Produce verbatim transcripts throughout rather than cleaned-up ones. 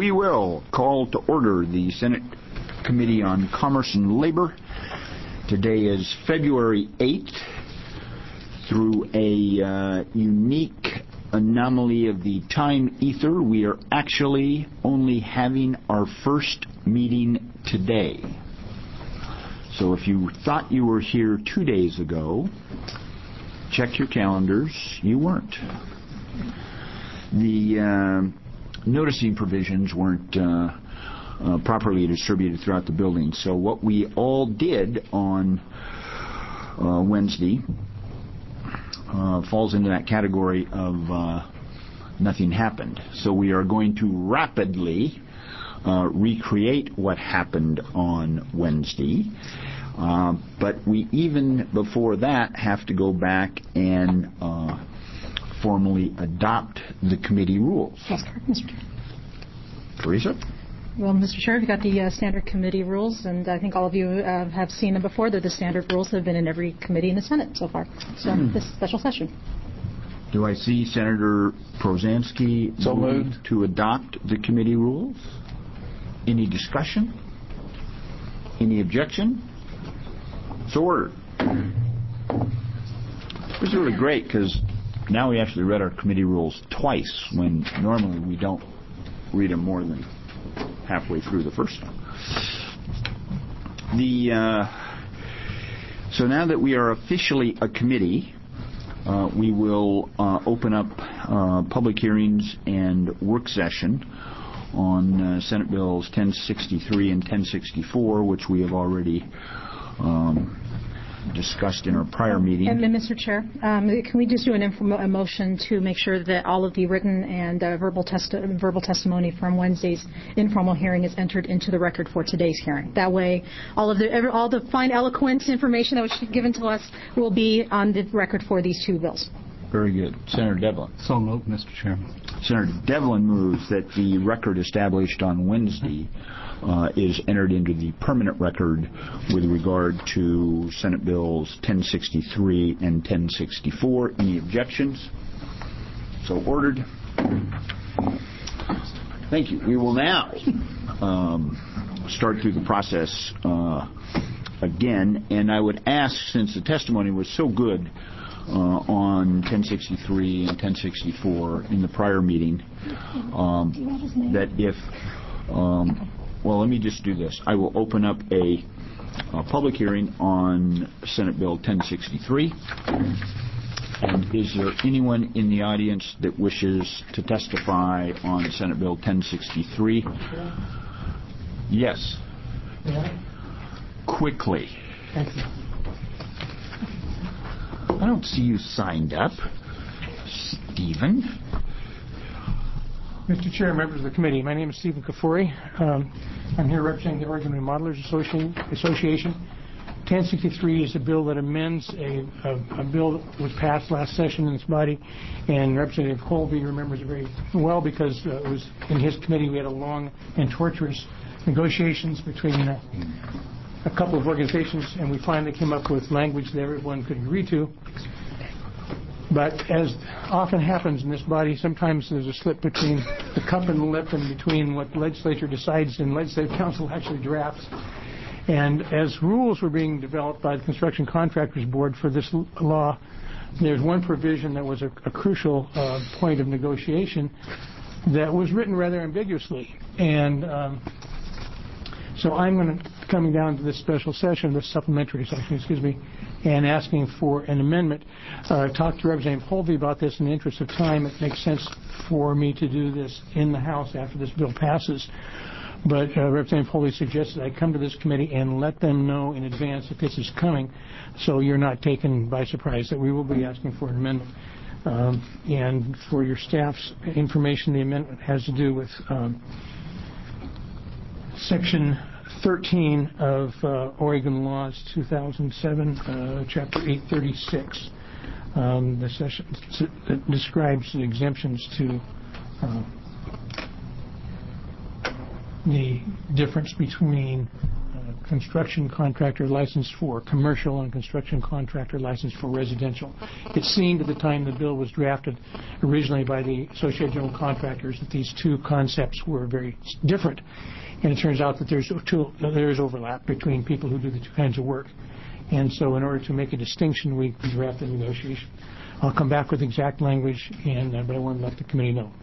We will call to order the Senate Committee on Commerce and Labor. Today is February eighth. Through a uh, unique anomaly of the time ether, we are actually only having our first meeting today. So if you thought you were here two days ago, check your calendars. You weren't. The uh, noticing provisions weren't uh, uh, properly distributed throughout the building. So what we all did on uh, Wednesday Uh, falls into that category of uh, nothing happened. So we are going to rapidly uh, recreate what happened on Wednesday. Uh, but we even before that have to go back and uh, formally adopt the committee rules. That's correct, Mister Chair. Teresa? Well, Mister Chair, we've got the uh, standard committee rules, and I think all of you uh, have seen them before. They're the standard rules that have been in every committee in the Senate so far. So mm. this special session. Do I see Senator Prozansky so moved to adopt the committee rules? Any discussion? Any objection? So ordered. This is really great because now we actually read our committee rules twice when normally we don't read them more than halfway through the first one. The uh, so now that we are officially a committee, uh, we will uh, open up uh, public hearings and work session on uh, Senate Bills ten sixty-three and ten sixty-four, which we have already um, discussed in our prior meeting. And, and Mister Chair, um, can we just do an inform- a motion to make sure that all of the written and uh, verbal, testi- verbal testimony from Wednesday's informal hearing is entered into the record for today's hearing? That way, all of the every, all the fine, eloquent information that was given to us will be on the record for these two bills. Very good. Senator Devlin. So moved, Mister Chairman. Senator Devlin moves that the record established on Wednesday uh, is entered into the permanent record with regard to Senate Bills ten sixty-three and ten sixty-four. Any objections? So ordered. Thank you. We will now um, start through the process uh, again, and I would ask, since the testimony was so good Uh, on ten sixty-three and ten sixty-four in the prior meeting, um, that if, um, well, let me just do this. I will open up a, a public hearing on Senate Bill ten sixty-three. And is there anyone in the audience that wishes to testify on Senate Bill ten sixty-three? Yes. Yeah. Quickly. Thank you. I don't see you signed up, Stephen. Mister Chair, members of the committee, my name is Stephen Kafuri. Um, I'm here representing the Oregon Remodelers Association. ten sixty-three is a bill that amends a, a, a bill that was passed last session in this body, and Representative Colby remembers it very well because uh, it was in his committee we had a long and torturous negotiations between uh, a couple of organizations, and we finally came up with language that everyone could agree to. But as often happens in this body, sometimes there's a slip between the cup and the lip and between what the legislature decides and legislative council actually drafts. And as rules were being developed by the Construction Contractors Board for this law, there's one provision that was a, a crucial uh, point of negotiation that was written rather ambiguously. And um, so I'm going to coming down to this special session, this supplementary session, excuse me, and asking for an amendment. Uh, I talked to Representative Holvey about this in the interest of time. It makes sense for me to do this in the House after this bill passes. But uh, Representative Holvey suggested I come to this committee and let them know in advance that this is coming, so you're not taken by surprise that we will be asking for an amendment. Um, and for your staff's information, the amendment has to do with um, Section thirteen of uh, Oregon Laws two thousand seven, uh, Chapter eight thirty-six. Um, the session that describes the exemptions to uh, the difference between uh, construction contractor license for commercial and construction contractor license for residential. It seemed at the time the bill was drafted originally by the Associated General Contractors that these two concepts were very different. And it turns out that there's two, there is overlap between people who do the two kinds of work. And so in order to make a distinction, we drafted a negotiation. I'll come back with exact language, and uh, but I want to let the committee know.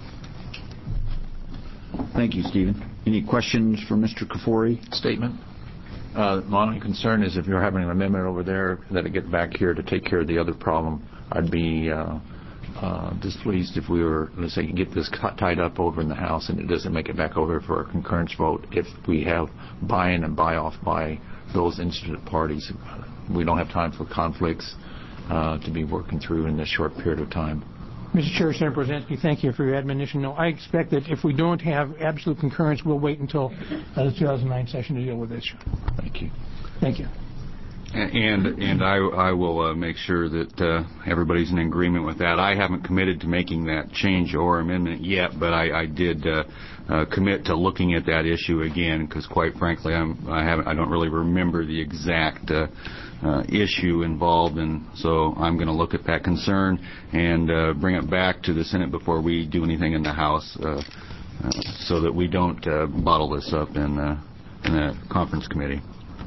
Thank you, Stephen. Any questions for Mister Kafoury? Statement. Uh, my only concern is if you're having an amendment over there, that it get back here to take care of the other problem. I'd be uh, uh, displeased if we were, let's say, get this cut, tied up over in the House and it doesn't make it back over for a concurrence vote if we have buy-in and buy-off by those interested parties. We don't have time for conflicts uh, to be working through in this short period of time. Mister Chair, Senator Brzezinski, thank you for your admonition. No, I expect that if we don't have absolute concurrence, we'll wait until uh, the two thousand nine session to deal with this. Thank you. Thank you. And and I, I will uh, make sure that uh, everybody's in agreement with that. I haven't committed to making that change or amendment yet, but I, I did uh, uh, commit to looking at that issue again because, quite frankly, I'm, I haven't I don't really remember the exact uh, uh, issue involved, and so I'm going to look at that concern and uh, bring it back to the Senate before we do anything in the House, uh, uh, so that we don't uh, bottle this up in uh, in the conference committee.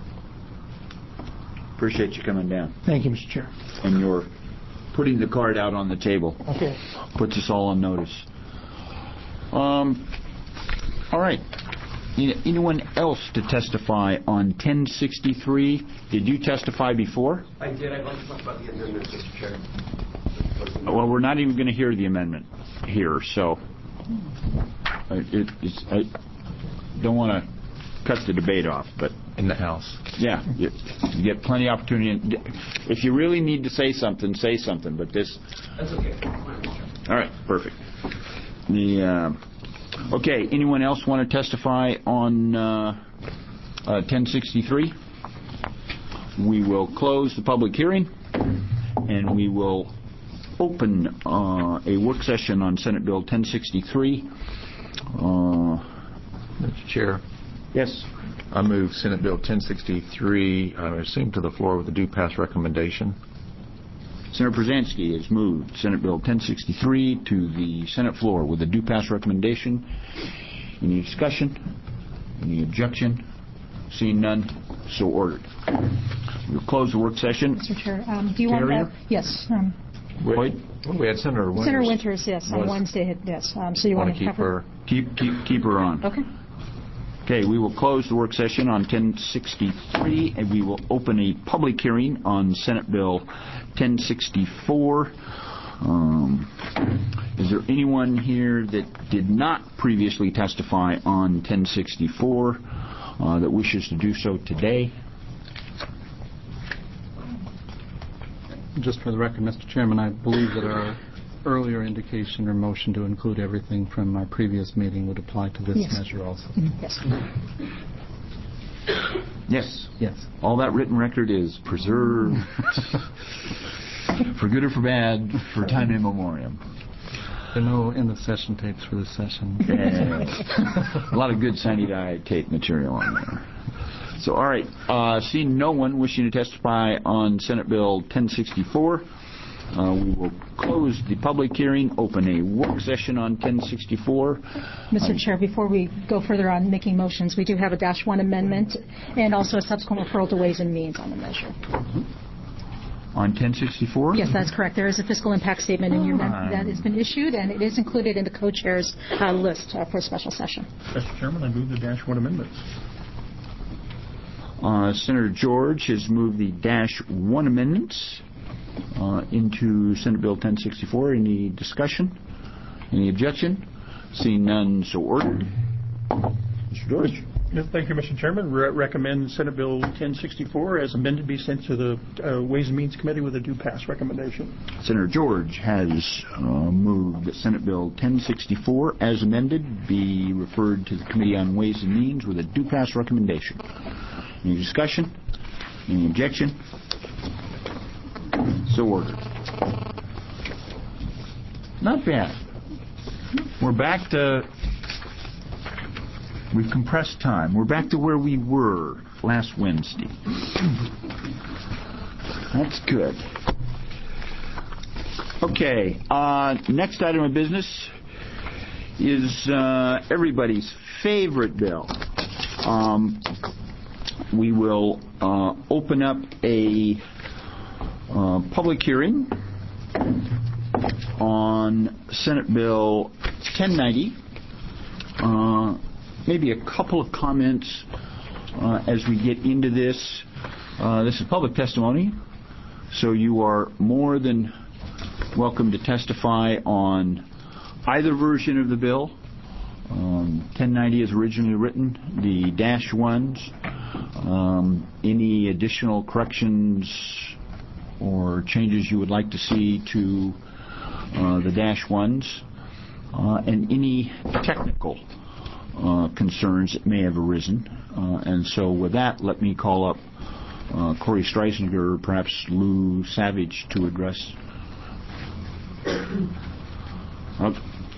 Appreciate you coming down. Thank you, Mister Chair. And you're putting the card out on the table. Okay. Puts us all on notice. Um, all right. Anyone else to testify on ten sixty-three? Did you testify before? I did. I'd like to talk about the amendment, Mister Chair. Well, we're not even going to hear the amendment here, so uh, it, it's, I don't want to cut the debate off, but In the House. yeah, you, you get plenty of opportunity. If you really need to say something, say something. But this. That's okay. All right, perfect. The uh, okay. Anyone else want to testify on uh, uh, ten sixty-three? We will close the public hearing, and we will open uh, a work session on Senate Bill ten sixty-three. Uh, Mister Chair. yes. I move Senate Bill ten sixty-three, I assume, to the floor with a due pass recommendation. Senator Brzezinski has moved Senate Bill ten sixty-three to the Senate floor with a due pass recommendation. Any discussion? Any objection? Seeing none, so ordered. We'll close the work session. Mister Chair, um, do you Carrier? want that? Yes. Um, Wait. Well, we had Senator Winters. Senator Winters, yes, on Was- Wednesday, yes. Um, so you Want want to keep have her? her? Keep, keep, keep her on. Okay. Okay, we will close the work session on ten sixty-three, and we will open a public hearing on Senate Bill ten sixty-four. Um, is there anyone here that did not previously testify on ten sixty-four uh, that wishes to do so today? Just for the record, Mister Chairman, I believe that our earlier indication or motion to include everything from our previous meeting would apply to this Yes. measure also. Yes. Yes. Yes. All that written record is preserved for good or for bad, for time immemorial. There are no in the session tapes for this session. Yeah. A lot of good Sunny-Dye tape material on there. So, all right. Uh, seeing no one wishing to testify on Senate Bill ten sixty-four, uh, we will close the public hearing, open a work session on ten sixty-four. Mister Chair, before we go further on making motions, we do have a dash one amendment and also a subsequent referral to Ways and Means on the measure. On ten sixty-four? Yes, that's correct. There is a fiscal impact statement in your mem- Ah. that has been issued, and it is included in the co-chair's uh, list uh, for a special session. Mister Chairman, I move the dash one amendments. Uh, Senator George has moved the dash one amendments uh, into Senate Bill ten sixty-four. Any discussion? Any objection? Seeing none, so ordered. Mister George. Yes, thank you, Mister Chairman. Re- recommend Senate Bill ten sixty-four as amended be sent to the uh, Ways and Means Committee with a due pass recommendation. Senator George has uh, moved that Senate Bill ten sixty-four as amended be referred to the Committee on Ways and Means with a due pass recommendation. Any discussion? Any objection? So ordered. Not bad. We're back to... We've compressed time. We're back to where we were last Wednesday. That's good. Okay, uh, next item of business is uh, everybody's favorite bill. Um, we will uh, open up a uh, public hearing on Senate Bill ten ninety. Uh, maybe a couple of comments uh, as we get into this. Uh, this is public testimony, so you are more than welcome to testify on either version of the bill. Um, ten ninety is originally written, the dash ones, um, any additional corrections or changes you would like to see to uh, the dash ones, uh, and any technical uh, concerns that may have arisen. Uh, and so with that, let me call up uh, Corey Streisinger, perhaps Lou Savage, to address. Okay.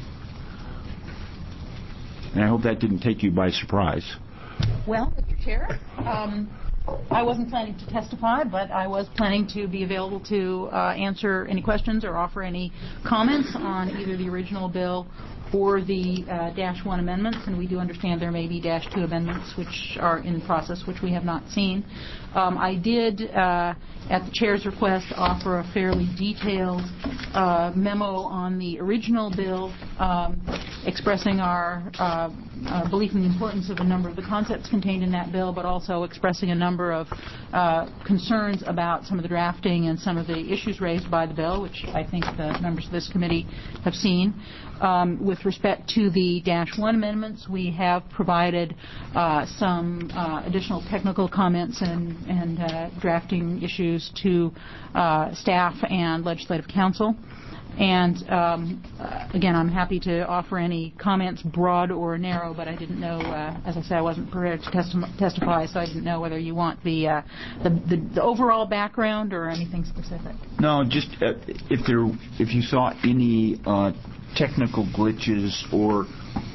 And I hope that didn't take you by surprise. Well, Mister Chair, um, I wasn't planning to testify, but I was planning to be available to uh, answer any questions or offer any comments on either the original bill or the uh, dash one amendments, and we do understand there may be dash two amendments which are in process, which we have not seen. Um, I did, uh, at the chair's request, offer a fairly detailed uh, memo on the original bill, um, expressing our, uh, our belief in the importance of a number of the concepts contained in that bill, but also expressing a number of uh, concerns about some of the drafting and some of the issues raised by the bill, which I think the members of this committee have seen. Um, with respect to the dash one amendments, we have provided uh, some uh, additional technical comments and, and uh, drafting issues to uh, staff and legislative counsel. And um, uh, again, I'm happy to offer any comments, broad or narrow, but I didn't know, uh, as I said, I wasn't prepared to testi- testify, so I didn't know whether you want the, uh, the, the, the overall background or anything specific. No, just uh, if there, if you saw any uh, technical glitches or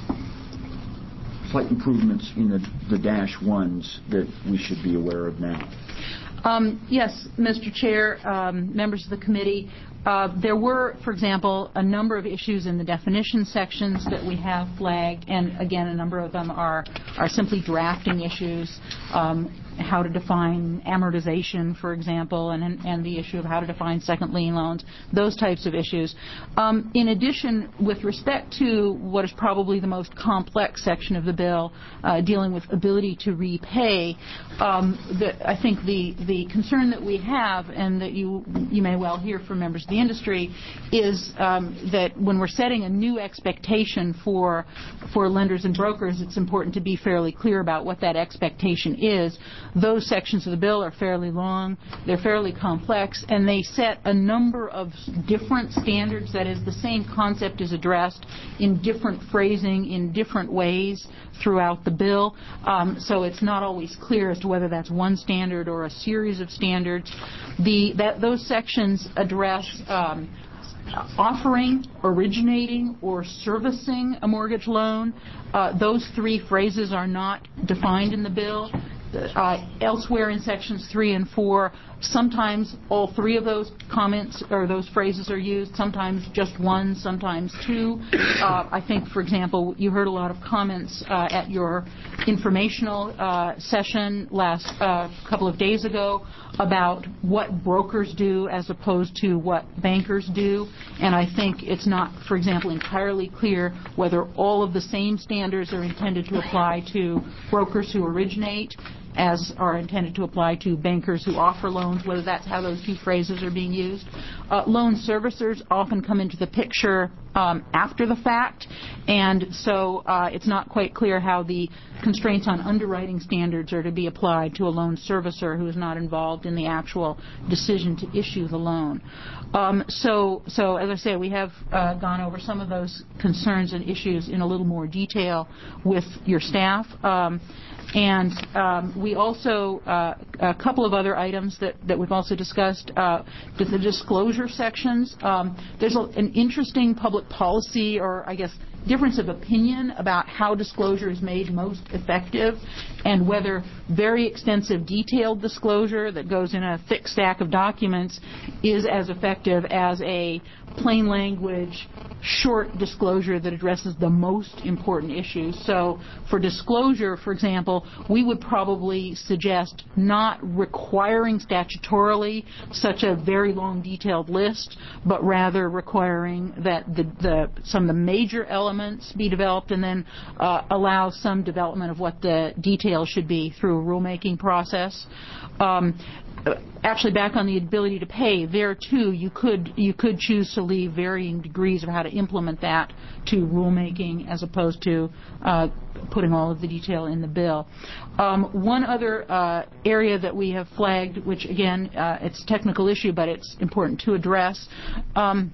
slight improvements in the, the dash ones that we should be aware of now. Um, yes, Mister Chair, um, members of the committee, uh, there were, for example, a number of issues in the definition sections that we have flagged, and again, a number of them are, are simply drafting issues, um, how to define amortization, for example, and, and the issue of how to define second lien loans, those types of issues. Um, in addition, with respect to what is probably the most complex section of the bill, uh, dealing with ability to repay, um, the, I think the, the concern that we have, and that you, you may well hear from members of the industry, is um, that when we're setting a new expectation for, for lenders and brokers, it's important to be fairly clear about what that expectation is. Those sections of the bill are fairly long, they're fairly complex, and they set a number of different standards. That is, the same concept is addressed in different phrasing, in different ways throughout the bill. Um, so it's not always clear as to whether that's one standard or a series of standards. The, that, those sections address um, offering, originating, or servicing a mortgage loan. Uh, those three phrases are not defined in the bill. Uh, elsewhere in sections three and four, sometimes all three of those comments or those phrases are used, sometimes just one, sometimes two. Uh, I think, for example, you heard a lot of comments uh, at your informational uh, session last uh, couple of days ago about what brokers do as opposed to what bankers do. And I think it's not, for example, entirely clear whether all of the same standards are intended to apply to brokers who originate as are intended to apply to bankers who offer loans, whether that's how those two phrases are being used. Uh, loan servicers often come into the picture um, after the fact, and so uh, it's not quite clear how the constraints on underwriting standards are to be applied to a loan servicer who is not involved in the actual decision to issue the loan. Um, so, so, as I said, we have uh, gone over some of those concerns and issues in a little more detail with your staff. Um, And um, we also, uh, a couple of other items that, that we've also discussed, uh, the disclosure sections. Um, there's a, an interesting public policy, or I guess difference of opinion about how disclosure is made most effective and whether very extensive detailed disclosure that goes in a thick stack of documents is as effective as a plain language, short disclosure that addresses the most important issues. So for disclosure, for example, we would probably suggest not requiring statutorily such a very long detailed list, but rather requiring that the, the some of the major elements be developed and then uh, allow some development of what the details should be through a rulemaking process. Um, Actually, back on the ability to pay, there too you could you could choose to leave varying degrees of how to implement that to rulemaking as opposed to uh, putting all of the detail in the bill. Um, one other uh, area that we have flagged, which again uh, it's a technical issue, but it's important to address. Um,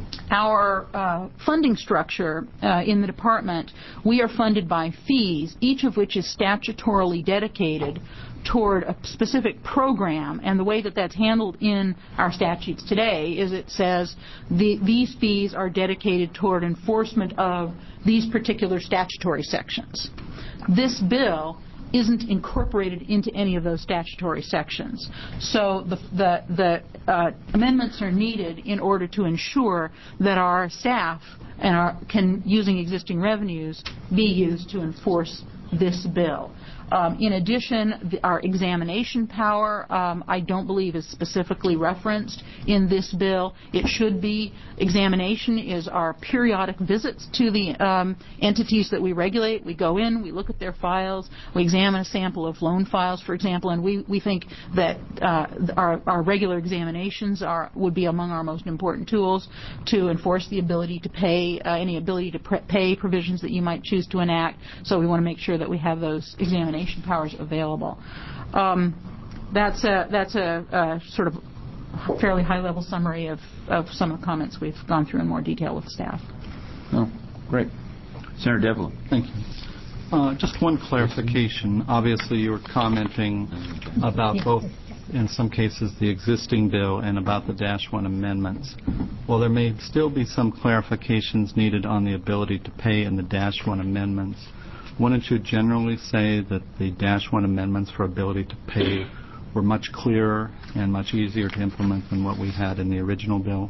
Our uh, funding structure uh, in the department, we are funded by fees, each of which is statutorily dedicated toward a specific program, and the way that that's handled in our statutes today is it says the, these fees are dedicated toward enforcement of these particular statutory sections. This bill isn't incorporated into any of those statutory sections. So the, the, the uh, amendments are needed in order to ensure that our staff and our, can, using existing revenues, be used to enforce this bill. Um, in addition, the, our examination power, um, I don't believe is specifically referenced in this bill. It should be. Examination is our periodic visits to the um, entities that we regulate. We go in, we look at their files, we examine a sample of loan files, for example, and we, we think that uh, our, our regular examinations are would be among our most important tools to enforce the ability to pay, uh, any ability to pre- pay provisions that you might choose to enact. So we want to make sure that we have those examinations powers available. Um, that's a, that's a, a sort of fairly high-level summary of, of some of the comments we've gone through in more detail with staff. Oh, great. Senator Devlin. Thank you. Uh, just one clarification. Obviously, you were commenting about both, in some cases, the existing bill and about the Dash one amendments. Well, there may still be some clarifications needed on the ability to pay in the Dash one amendments. Wouldn't you generally say that the Dash one amendments for ability to pay were much clearer and much easier to implement than what we had in the original bill?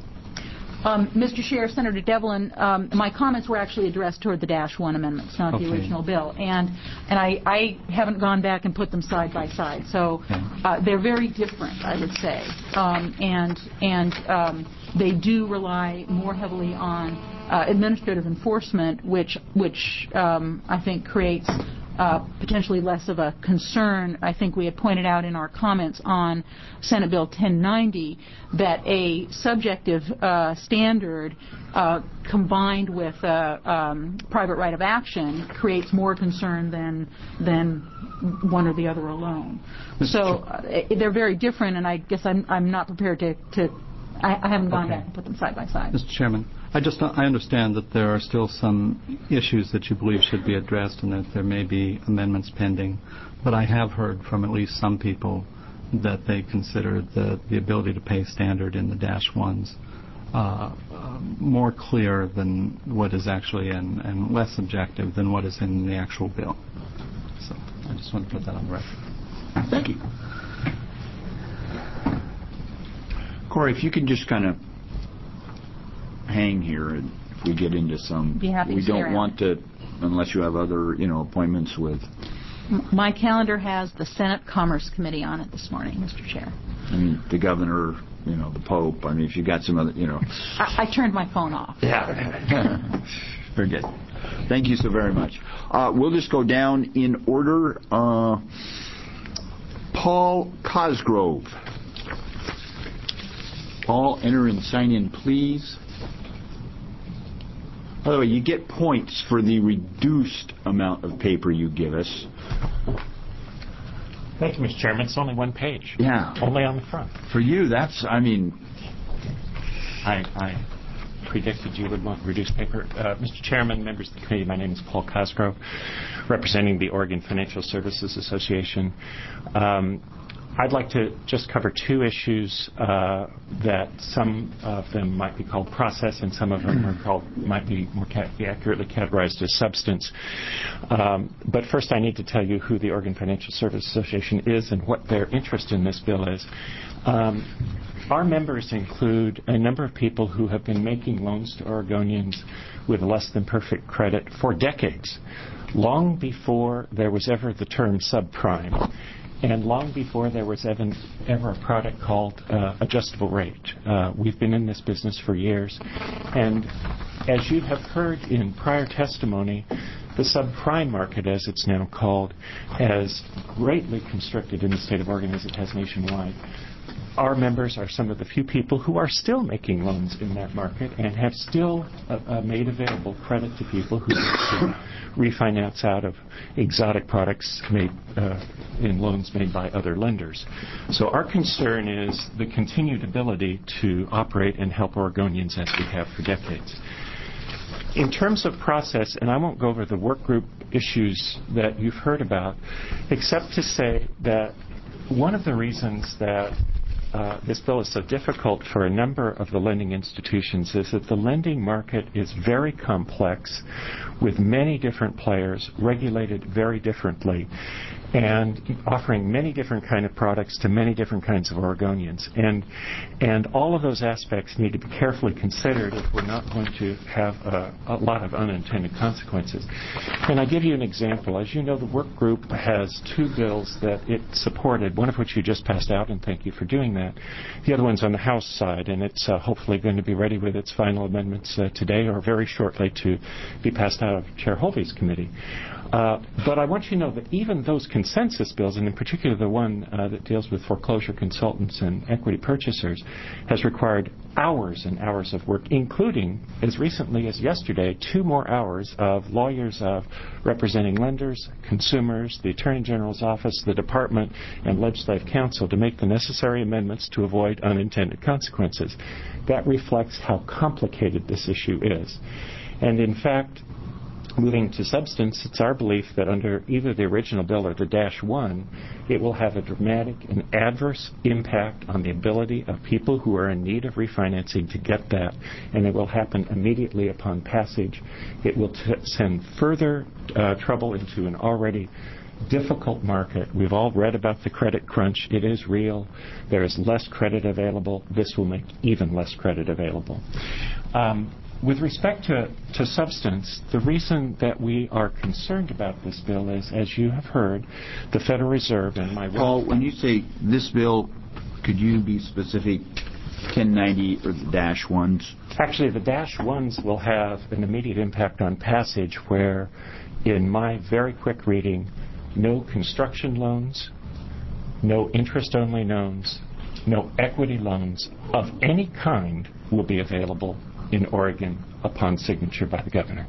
Um, Mister Chair, Senator Devlin, um, my comments were actually addressed toward the Dash one amendments, not okay. the original bill. And and I, I haven't gone back and put them side by side. So uh, they're very different, I would say. Um, and and um, they do rely more heavily on uh, administrative enforcement, which, which um, I think creates Uh, potentially less of a concern. I think we had pointed out in our comments on Senate Bill ten ninety that a subjective uh, standard uh, combined with a um, private right of action creates more concern than than one or the other alone. So uh, they're very different, and I guess I'm, I'm not prepared to, to I, I haven't gone okay. back and put them side by side. Mister Chairman, I just I understand that there are still some issues that you believe should be addressed and that there may be amendments pending, but I have heard from at least some people that they consider the, the ability to pay standard in the Dash ones uh, uh, more clear than what is actually in, and less objective than what is in the actual bill. So I just want to put that on the record. Thank you. Corey, if you can just kind of hang here, and if we get into some, Be happy we to stay don't around. want to, unless you have other, you know, appointments with. My calendar has the Senate Commerce Committee on it this morning, Mister Chair. I mean, the governor, you know, the Pope. I mean, if you got some other, you know. I, I turned my phone off. Yeah. Very good. Thank you so very much. Uh, we'll just go down in order. Uh, Paul Cosgrove. Paul, enter and sign in, please. By the way, you get points for the reduced amount of paper you give us. Thank you, Mister Chairman. It's only one page. Yeah. Only on the front. For you, that's, I mean... I, I predicted you would want reduced paper. Uh, Mister Chairman, members of the committee, my name is Paul Cosgrove, representing the Oregon Financial Services Association. Um, I'd like to just cover two issues uh, that some of them might be called process and some of them are called, might be more ca- accurately categorized as substance. Um, but first I need to tell you who the Oregon Financial Service Association is and what their interest in this bill is. Um, our members include a number of people who have been making loans to Oregonians with less than perfect credit for decades, long before there was ever the term subprime. And long before there was ever, ever a product called uh, adjustable rate. Uh, we've been in this business for years. And as you have heard in prior testimony, the subprime market, as it's now called, has greatly constricted in the state of Oregon as it has nationwide. Our members are some of the few people who are still making loans in that market and have still uh, uh, made available credit to people who refinance out of exotic products made uh, in loans made by other lenders. So our concern is the continued ability to operate and help Oregonians as we have for decades. In terms of process, and I won't go over the work group issues that you've heard about, except to say that one of the reasons that Uh, this bill is so difficult for a number of the lending institutions is that the lending market is very complex with many different players regulated very differently and offering many different kind of products to many different kinds of Oregonians. And and all of those aspects need to be carefully considered if we're not going to have a, a lot of unintended consequences. And I give you an example. As you know, the work group has two bills that it supported, one of which you just passed out, and thank you for doing that. The other one's on the House side, and it's uh, hopefully going to be ready with its final amendments uh, today or very shortly to be passed out of Chair Holvey's committee. Uh, but I want you to know that even those consensus bills, and in particular the one uh, that deals with foreclosure consultants and equity purchasers, has required hours and hours of work, including, as recently as yesterday, two more hours of lawyers of representing lenders, consumers, the Attorney General's office, the Department, and Legislative Counsel to make the necessary amendments to avoid unintended consequences. That reflects how complicated this issue is. And in fact, moving to substance, it's our belief that under either the original bill or the Dash one, it will have a dramatic and adverse impact on the ability of people who are in need of refinancing to get that, and it will happen immediately upon passage. It will t- send further uh, trouble into an already difficult market. We've all read about the credit crunch. It is real. There is less credit available. This will make even less credit available. Um, With respect to, to substance, the reason that we are concerned about this bill is, as you have heard, the Federal Reserve and my... Paul, when you say this bill, could you be specific, ten ninety or the Dash ones? Actually, the Dash ones will have an immediate impact on passage where, in my very quick reading, no construction loans, no interest-only loans, no equity loans of any kind will be available in Oregon upon signature by the governor.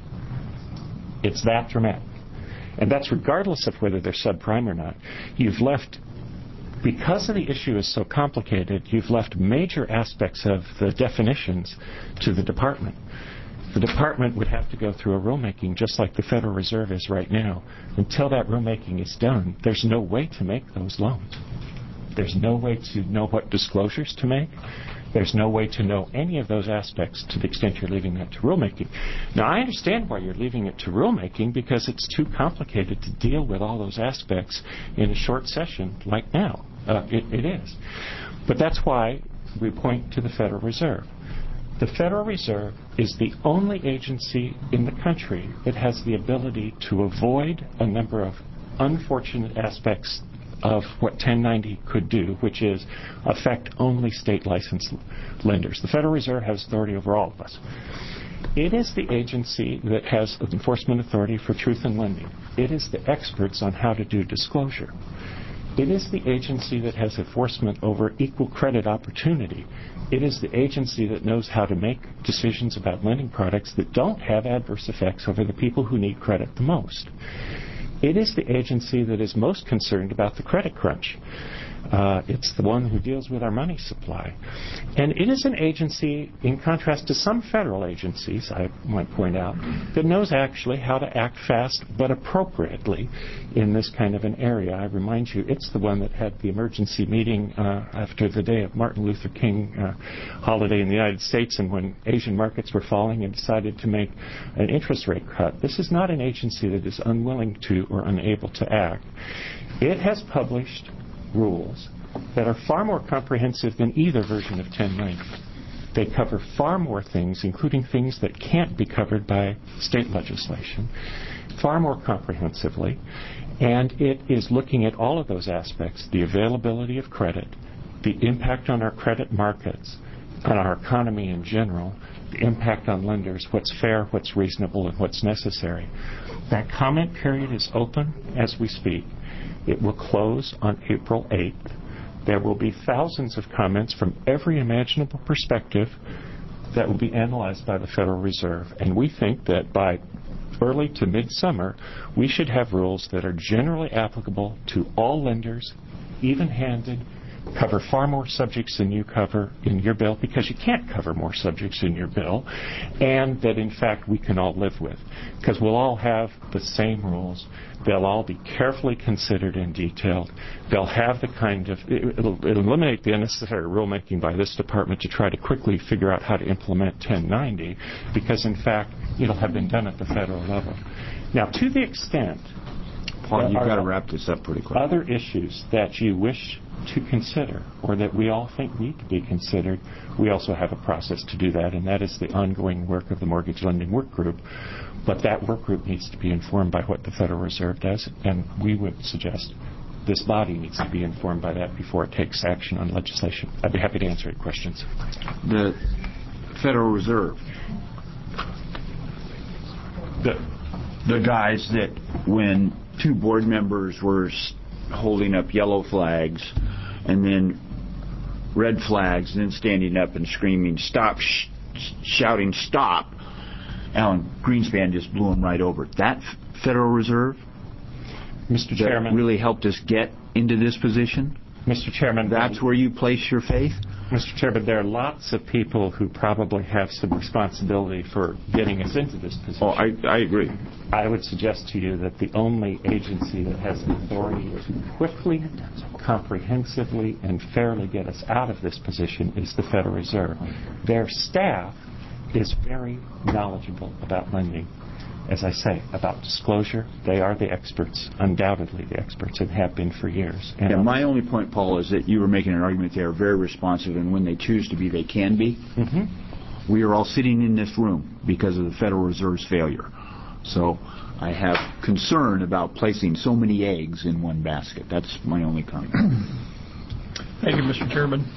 It's that dramatic. And that's regardless of whether they're subprime or not. You've left, because of the issue is so complicated, you've left major aspects of the definitions to the department. The department would have to go through a rulemaking just like the Federal Reserve is right now. Until that rulemaking is done, there's no way to make those loans. There's no way to know what disclosures to make. There's no way to know any of those aspects to the extent you're leaving that to rulemaking. Now, I understand why you're leaving it to rulemaking, because it's too complicated to deal with all those aspects in a short session like now. Uh, it, it is. But that's why we point to the Federal Reserve. The Federal Reserve is the only agency in the country that has the ability to avoid a number of unfortunate aspects of what ten ninety could do, which is affect only state licensed lenders. The Federal Reserve has authority over all of us. It is the agency that has enforcement authority for truth in lending. It is the experts on how to do disclosure. It is the agency that has enforcement over equal credit opportunity. It is the agency that knows how to make decisions about lending products that don't have adverse effects over the people who need credit the most. It is the agency that is most concerned about the credit crunch. Uh, it's the one who deals with our money supply. And it is an agency, in contrast to some federal agencies, I might point out, that knows actually how to act fast but appropriately in this kind of an area. I remind you, it's the one that had the emergency meeting uh, after the day of Martin Luther King uh, holiday in the United States, and when Asian markets were falling and decided to make an interest rate cut. This is not an agency that is unwilling to or unable to act. It has published rules that are far more comprehensive than either version of ten ninety. They cover far more things, including things that can't be covered by state legislation, far more comprehensively, and it is looking at all of those aspects: the availability of credit, the impact on our credit markets, on our economy in general, the impact on lenders, what's fair, what's reasonable, and what's necessary. That comment period is open as we speak. It will close on April eighth. There will be thousands of comments from every imaginable perspective that will be analyzed by the Federal Reserve. And we think that by early to midsummer, we should have rules that are generally applicable to all lenders, even-handed, cover far more subjects than you cover in your bill, because you can't cover more subjects in your bill, and that in fact we can all live with, because we'll all have the same rules. They'll all be carefully considered and detailed. They'll have the kind of, it'll, it'll eliminate the unnecessary rulemaking by this department to try to quickly figure out how to implement ten ninety, because in fact it'll have been done at the federal level. Now, to the extent Paul, you've got to wrap this up pretty quick. Other issues that you wish to consider, or that we all think need to be considered, we also have a process to do that, and that is the ongoing work of the Mortgage Lending Work Group. But that work group needs to be informed by what the Federal Reserve does, and we would suggest this body needs to be informed by that before it takes action on legislation. I'd be happy to answer any questions. The Federal Reserve. The, the guys that when two board members were holding up yellow flags and then red flags and then standing up and screaming, stop, sh- shouting, stop, Alan Greenspan just blew him right over. That F- Federal Reserve, Mister that Chairman, really helped us get into this position? Mister Chairman, that's where you place your faith? Mister Chairman, there are lots of people who probably have some responsibility for getting us into this position. Oh, I, I agree. I would suggest to you that the only agency that has the authority to quickly, comprehensively, and fairly get us out of this position is the Federal Reserve. Their staff is very knowledgeable about lending. As I say, about disclosure, they are the experts, undoubtedly the experts, and have been for years. And yeah, my only point, Paul, is that you were making an argument they are very responsive, and when they choose to be, they can be. Mm-hmm. We are all sitting in this room because of the Federal Reserve's failure. So I have concern about placing so many eggs in one basket. That's my only comment. Thank you, Mister Chairman.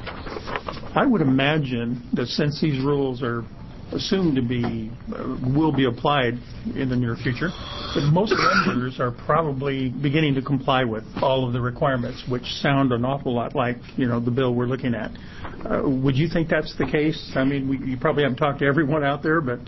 I would imagine that since these rules are assumed to be, uh, will be applied in the near future, that most lenders are probably beginning to comply with all of the requirements, which sound an awful lot like, you know, the bill we're looking at. Uh, would you think that's the case? I mean, we, you probably haven't talked to everyone out there, but...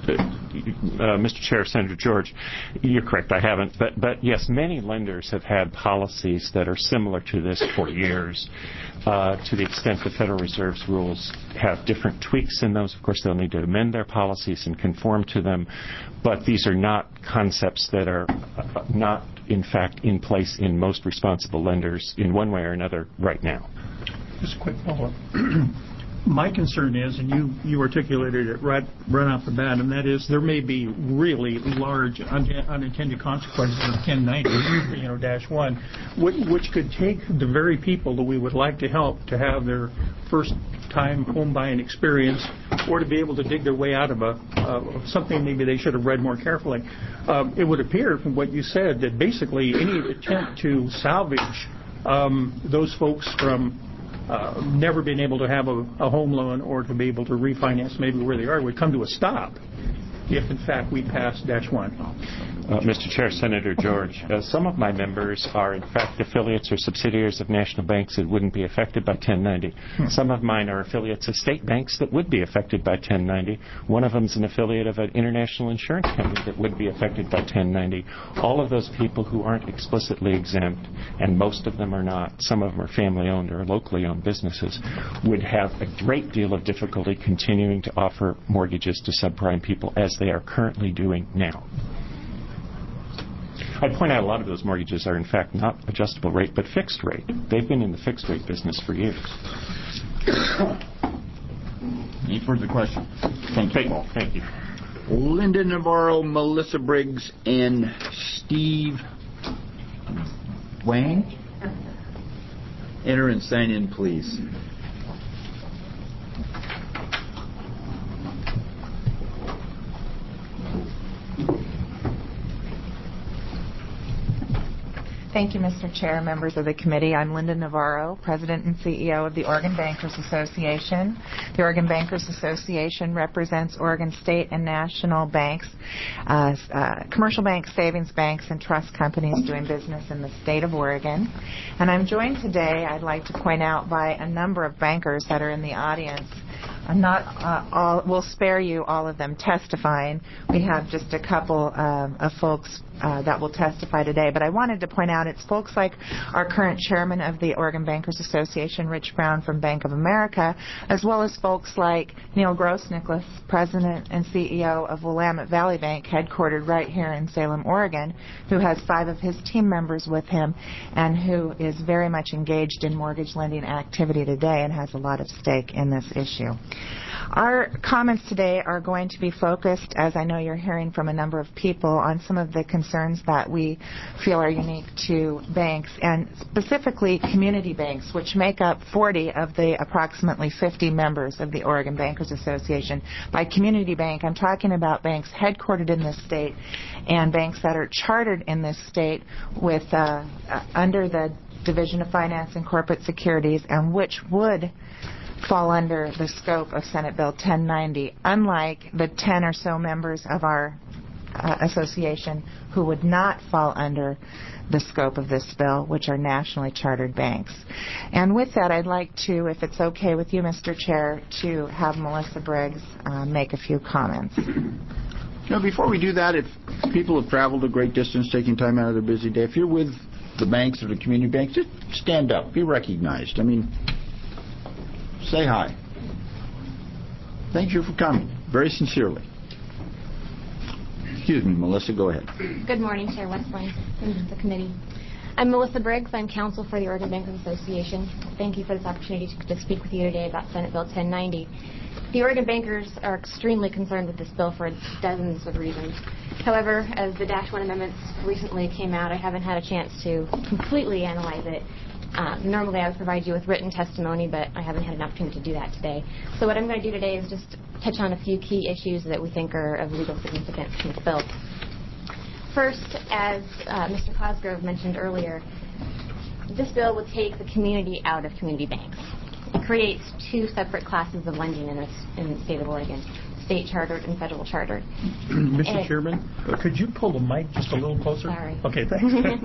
Uh, Mister Chair, Senator George, you're correct, I haven't. But, but yes, many lenders have had policies that are similar to this for years. Uh, to the extent the Federal Reserve's rules have different tweaks in those, of course, they'll need to amend their policies and conform to them. But these are not concepts that are uh, not, in fact, in place in most responsible lenders in one way or another right now. Just a quick follow-up. My concern is, and you, you articulated it right, right off the bat, and that is there may be really large un- unintended consequences of ten ninety, you know, dash one, which, which could take the very people that we would like to help to have their first time home buying experience, or to be able to dig their way out of a uh, something maybe they should have read more carefully. Um, it would appear from what you said that basically any attempt to salvage um, those folks from Uh, never been able to have a, a home loan or to be able to refinance maybe where they are would come to a stop if, in fact, we pass dash one. Uh, Mister Chair, Senator George, uh, some of my members are in fact affiliates or subsidiaries of national banks that wouldn't be affected by ten ninety. Hmm. Some of mine are affiliates of state banks that would be affected by ten ninety. One of them is an affiliate of an international insurance company that would be affected by ten ninety. All of those people who aren't explicitly exempt, and most of them are not, some of them are family-owned or locally owned businesses, would have a great deal of difficulty continuing to offer mortgages to subprime people as they are currently doing now. I'd point out a lot of those mortgages are in fact not adjustable rate but fixed rate. They've been in the fixed rate business for years. Any further questions? Thank you, Paul. Thank you. Linda Navarro, Melissa Briggs, and Steve Wang. Enter and sign in, please. Thank you, Mister Chair, members of the committee. I'm Linda Navarro, President and C E O of the Oregon Bankers Association. The Oregon Bankers Association represents Oregon state and national banks, uh, uh, commercial banks, savings banks, and trust companies doing business in the state of Oregon. And I'm joined today, I'd like to point out, by a number of bankers that are in the audience. I'm not uh, all, we'll spare you all of them testifying. We have just a couple um, of folks uh, that will testify today. But I wanted to point out it's folks like our current chairman of the Oregon Bankers Association, Rich Brown from Bank of America, as well as folks like Neil Gross-Nicholas, president and C E O of Willamette Valley Bank, headquartered right here in Salem, Oregon, who has five of his team members with him and who is very much engaged in mortgage lending activity today and has a lot of stake in this issue. Our comments today are going to be focused, as I know you're hearing from a number of people, on some of the concerns that we feel are unique to banks, and specifically community banks, which make up forty of the approximately fifty members of the Oregon Bankers Association. By community bank, I'm talking about banks headquartered in this state and banks that are chartered in this state with uh, uh, under the Division of Finance and Corporate Securities, and which would fall under the scope of Senate Bill ten ninety, unlike the ten or so members of our uh, association who would not fall under the scope of this bill, which are nationally chartered banks. And with that, I'd like to, if it's okay with you, Mister Chair, to have Melissa Briggs uh, make a few comments. Now, before we do that, if people have traveled a great distance, taking time out of their busy day, if you're with the banks or the community banks, just stand up, be recognized. I mean, say hi. Thank you for coming, very sincerely. Excuse me, Melissa, go ahead. Good morning, Chair Westline and the committee. I'm Melissa Briggs. I'm counsel for the Oregon Bankers Association. Thank you for this opportunity to, to speak with you today about Senate Bill ten ninety. The Oregon bankers are extremely concerned with this bill for dozens of reasons. However, as the Dash one amendments recently came out, I haven't had a chance to completely analyze it. Um, normally I would provide you with written testimony, but I haven't had an opportunity to do that today. So what I'm going to do today is just touch on a few key issues that we think are of legal significance in this bill. First, as uh, Mister Cosgrove mentioned earlier, this bill would take the community out of community banks. It creates two separate classes of lending in, this, in the state of Oregon, state chartered and federal chartered. Mister And Chairman, could you pull the mic just a little closer? Sorry. Okay, thanks.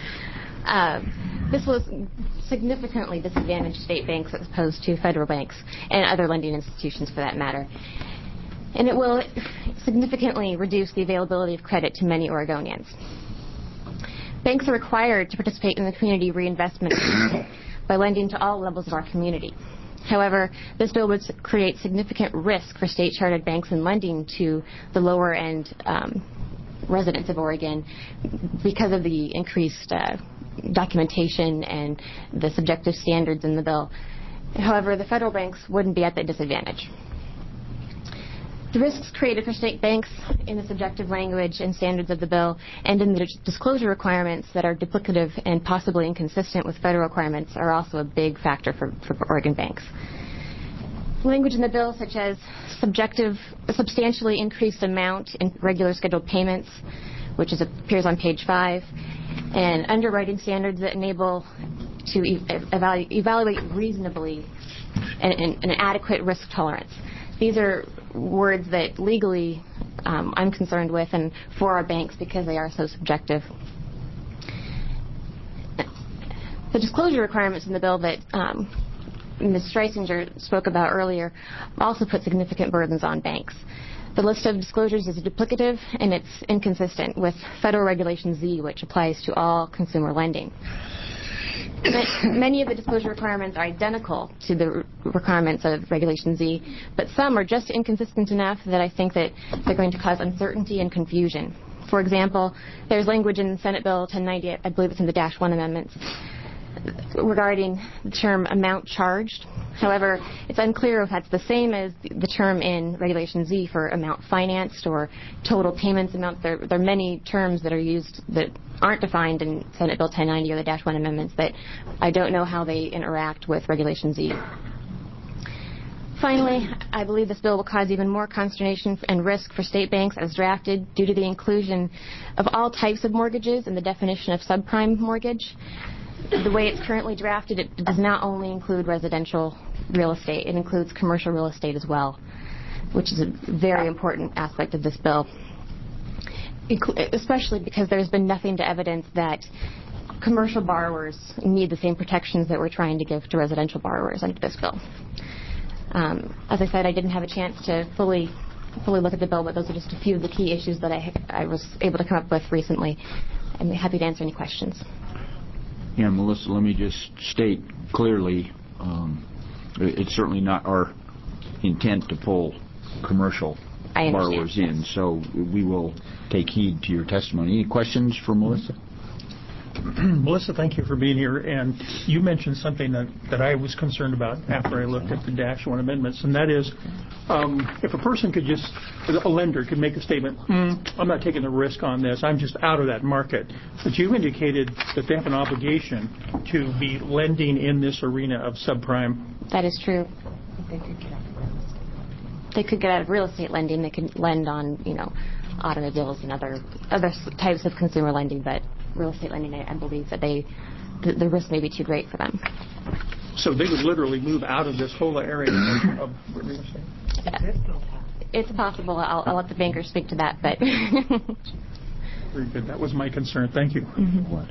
Um, this will significantly disadvantage state banks as opposed to federal banks and other lending institutions for that matter. And it will significantly reduce the availability of credit to many Oregonians. Banks are required to participate in the community reinvestment by lending to all levels of our community. However, this bill would create significant risk for state-chartered banks in lending to the lower-end um, residents of Oregon because of the increased uh, documentation and the subjective standards in the bill. However, the federal banks wouldn't be at that disadvantage. The risks created for state banks in the subjective language and standards of the bill and in the disclosure requirements that are duplicative and possibly inconsistent with federal requirements are also a big factor for, for Oregon banks. Language in the bill such as subjective, substantially increased amount in regular scheduled payments, which is, appears on page five, and underwriting standards that enable to e- evalu- evaluate reasonably and, and an adequate risk tolerance. These are words that legally um, I'm concerned with and for our banks because they are so subjective. The disclosure requirements in the bill that um, Miz Streisinger spoke about earlier also put significant burdens on banks. The list of disclosures is duplicative and it's inconsistent with Federal Regulation Z, which applies to all consumer lending. Many of the disclosure requirements are identical to the requirements of Regulation Z, but some are just inconsistent enough that I think that they're going to cause uncertainty and confusion. For example, there's language in Senate Bill ten ninety, I believe it's in the Dash one amendments, regarding the term amount charged. However, it's unclear if that's the same as the term in Regulation Z for amount financed or total payments amount. There, there are many terms that are used that aren't defined in Senate Bill ten ninety or the Dash one amendments that I don't know how they interact with Regulation Z. Finally, I believe this bill will cause even more consternation and risk for state banks as drafted due to the inclusion of all types of mortgages in the definition of subprime mortgage. The way it's currently drafted, it does not only include residential real estate, it includes commercial real estate as well, which is a very important aspect of this bill, especially because there's been nothing to evidence that commercial borrowers need the same protections that we're trying to give to residential borrowers under this bill. Um, as I said, I didn't have a chance to fully fully look at the bill, but those are just a few of the key issues that I, I was able to come up with recently. I'm happy to answer any questions. Yeah, Melissa, let me just state clearly, um, it's certainly not our intent to pull commercial borrowers in, so we will take heed to your testimony. Any questions for Melissa? Melissa, thank you for being here. And you mentioned something that, that I was concerned about after I looked at the Dash one amendments, and that is um, if a person could just, a lender could make a statement, mm, I'm not taking the risk on this, I'm just out of that market. But you indicated that they have an obligation to be lending in this arena of subprime. That is true. They could get out of real estate. They could get out of real estate lending. They could lend on, you know, automobiles and other other types of consumer lending, but real estate lending, I, I believe that they, the, the risk may be too great for them. So they would literally move out of this whole area of real estate? Uh, it's possible. I'll, I'll let the bankers speak to that, but... Very good. That was my concern. Thank you. Mm-hmm. What?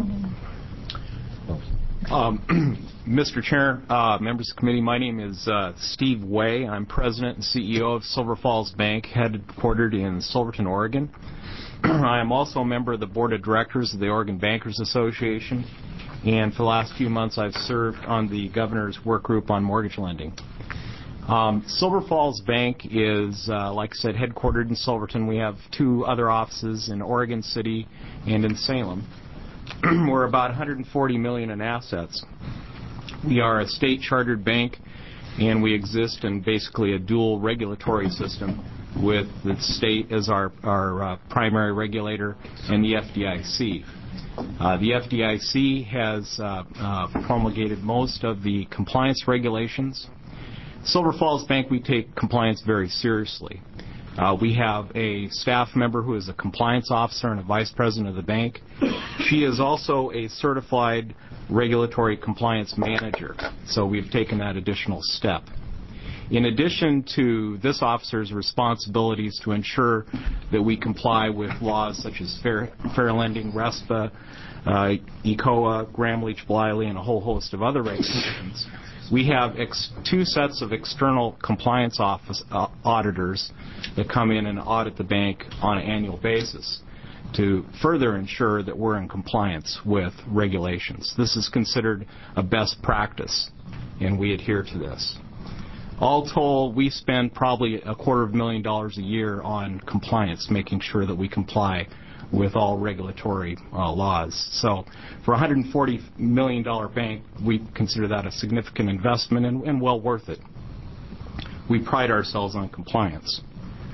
Um, Mister Chair, uh, members of the committee, my name is uh, Steve Way. I'm president and C E O of Silver Falls Bank, headquartered in Silverton, Oregon. I am also a member of the board of directors of the Oregon Bankers Association, and for the last few months I've served on the governor's work group on mortgage lending. Um, Silver Falls Bank is, uh, like I said, headquartered in Silverton. We have two other offices in Oregon City and in Salem. We're about one hundred forty million dollars in assets. We are a state chartered bank, and we exist in basically a dual regulatory system with the state as our, our uh, primary regulator and the F D I C. Uh, the F D I C has uh, uh, promulgated most of the compliance regulations. Silver Falls Bank, we take compliance very seriously. Uh, we have a staff member who is a compliance officer and a vice president of the bank. She is also a certified regulatory compliance manager, so we've taken that additional step. In addition to this officer's responsibilities to ensure that we comply with laws such as fair, fair lending, RESPA, uh, E C O A, Gramm-Leach-Bliley, and a whole host of other regulations, we have ex- two sets of external compliance office uh, auditors that come in and audit the bank on an annual basis to further ensure that we're in compliance with regulations. This is considered a best practice, and we adhere to this. All told, we spend probably a quarter of a million dollars a year on compliance, making sure that we comply with all regulatory uh, laws. So for a one hundred forty million dollars bank, we consider that a significant investment and, and well worth it. We pride ourselves on compliance.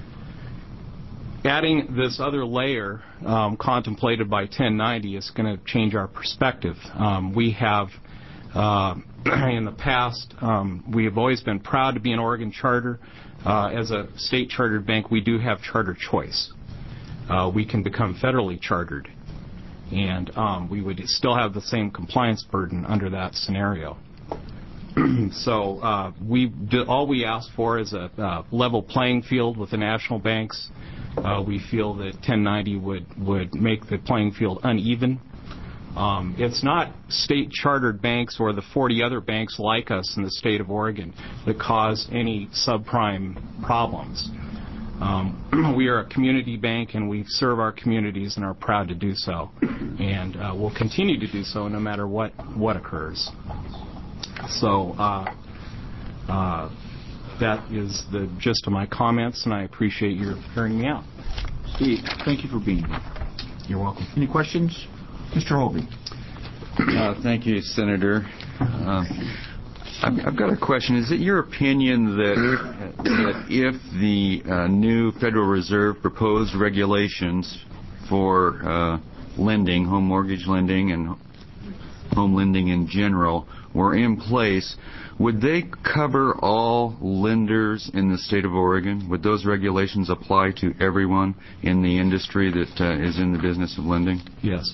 Adding this other layer um, contemplated by ten ninety is going to change our perspective. Um, we have, uh, in the past, um, we have always been proud to be an Oregon charter. Uh, as a state chartered bank, we do have charter choice. Uh, we can become federally chartered, and um, we would still have the same compliance burden under that scenario. so uh, we do, all we ask for is a uh, level playing field with the national banks. Uh, we feel that ten ninety would, would make the playing field uneven. Um, it's not state chartered banks or the forty other banks like us in the state of Oregon that cause any subprime problems. Um, we are a community bank, and we serve our communities and are proud to do so, and uh, we'll continue to do so no matter what, what occurs. So uh, uh, that is the gist of my comments, and I appreciate your hearing me out. Steve, thank you for being here. You're welcome. Any questions? Mister Holby. Uh, thank you, Senator. Uh, I've, I've got a question. Is it your opinion that, that if the uh, new Federal Reserve proposed regulations for uh, lending, home mortgage lending and home lending in general, were in place, would they cover all lenders in the state of Oregon? Would those regulations apply to everyone in the industry that uh, is in the business of lending? Yes.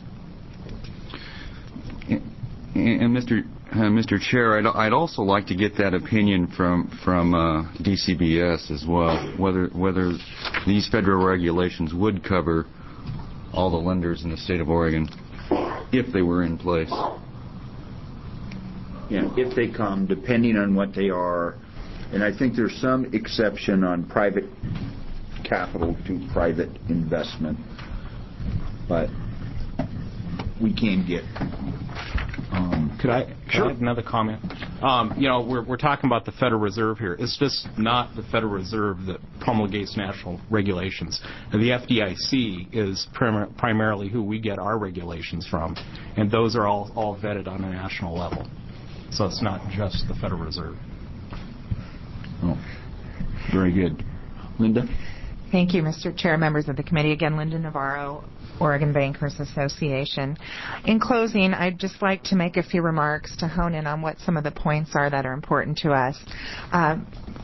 And, and Mister Uh, Mister Chair, I'd, I'd also like to get that opinion from from uh, D C B S as well, whether whether these federal regulations would cover all the lenders in the state of Oregon if they were in place. Yeah, if they come, depending on what they are, and I think there's some exception on private capital to private investment, but we can get. Um, could I, could sure. I have another comment? Um, you know, we're, we're talking about the Federal Reserve here. It's just not the Federal Reserve that promulgates national regulations. And the F D I C is prim- primarily who we get our regulations from, and those are all, all vetted on a national level. So it's not just the Federal Reserve. Oh, very good. Linda? Thank you, Mister Chair, members of the committee. Again, Linda Navarro, Oregon Bankers Association. In closing, I'd just like to make a few remarks to hone in on what some of the points are that are important to us. Uh,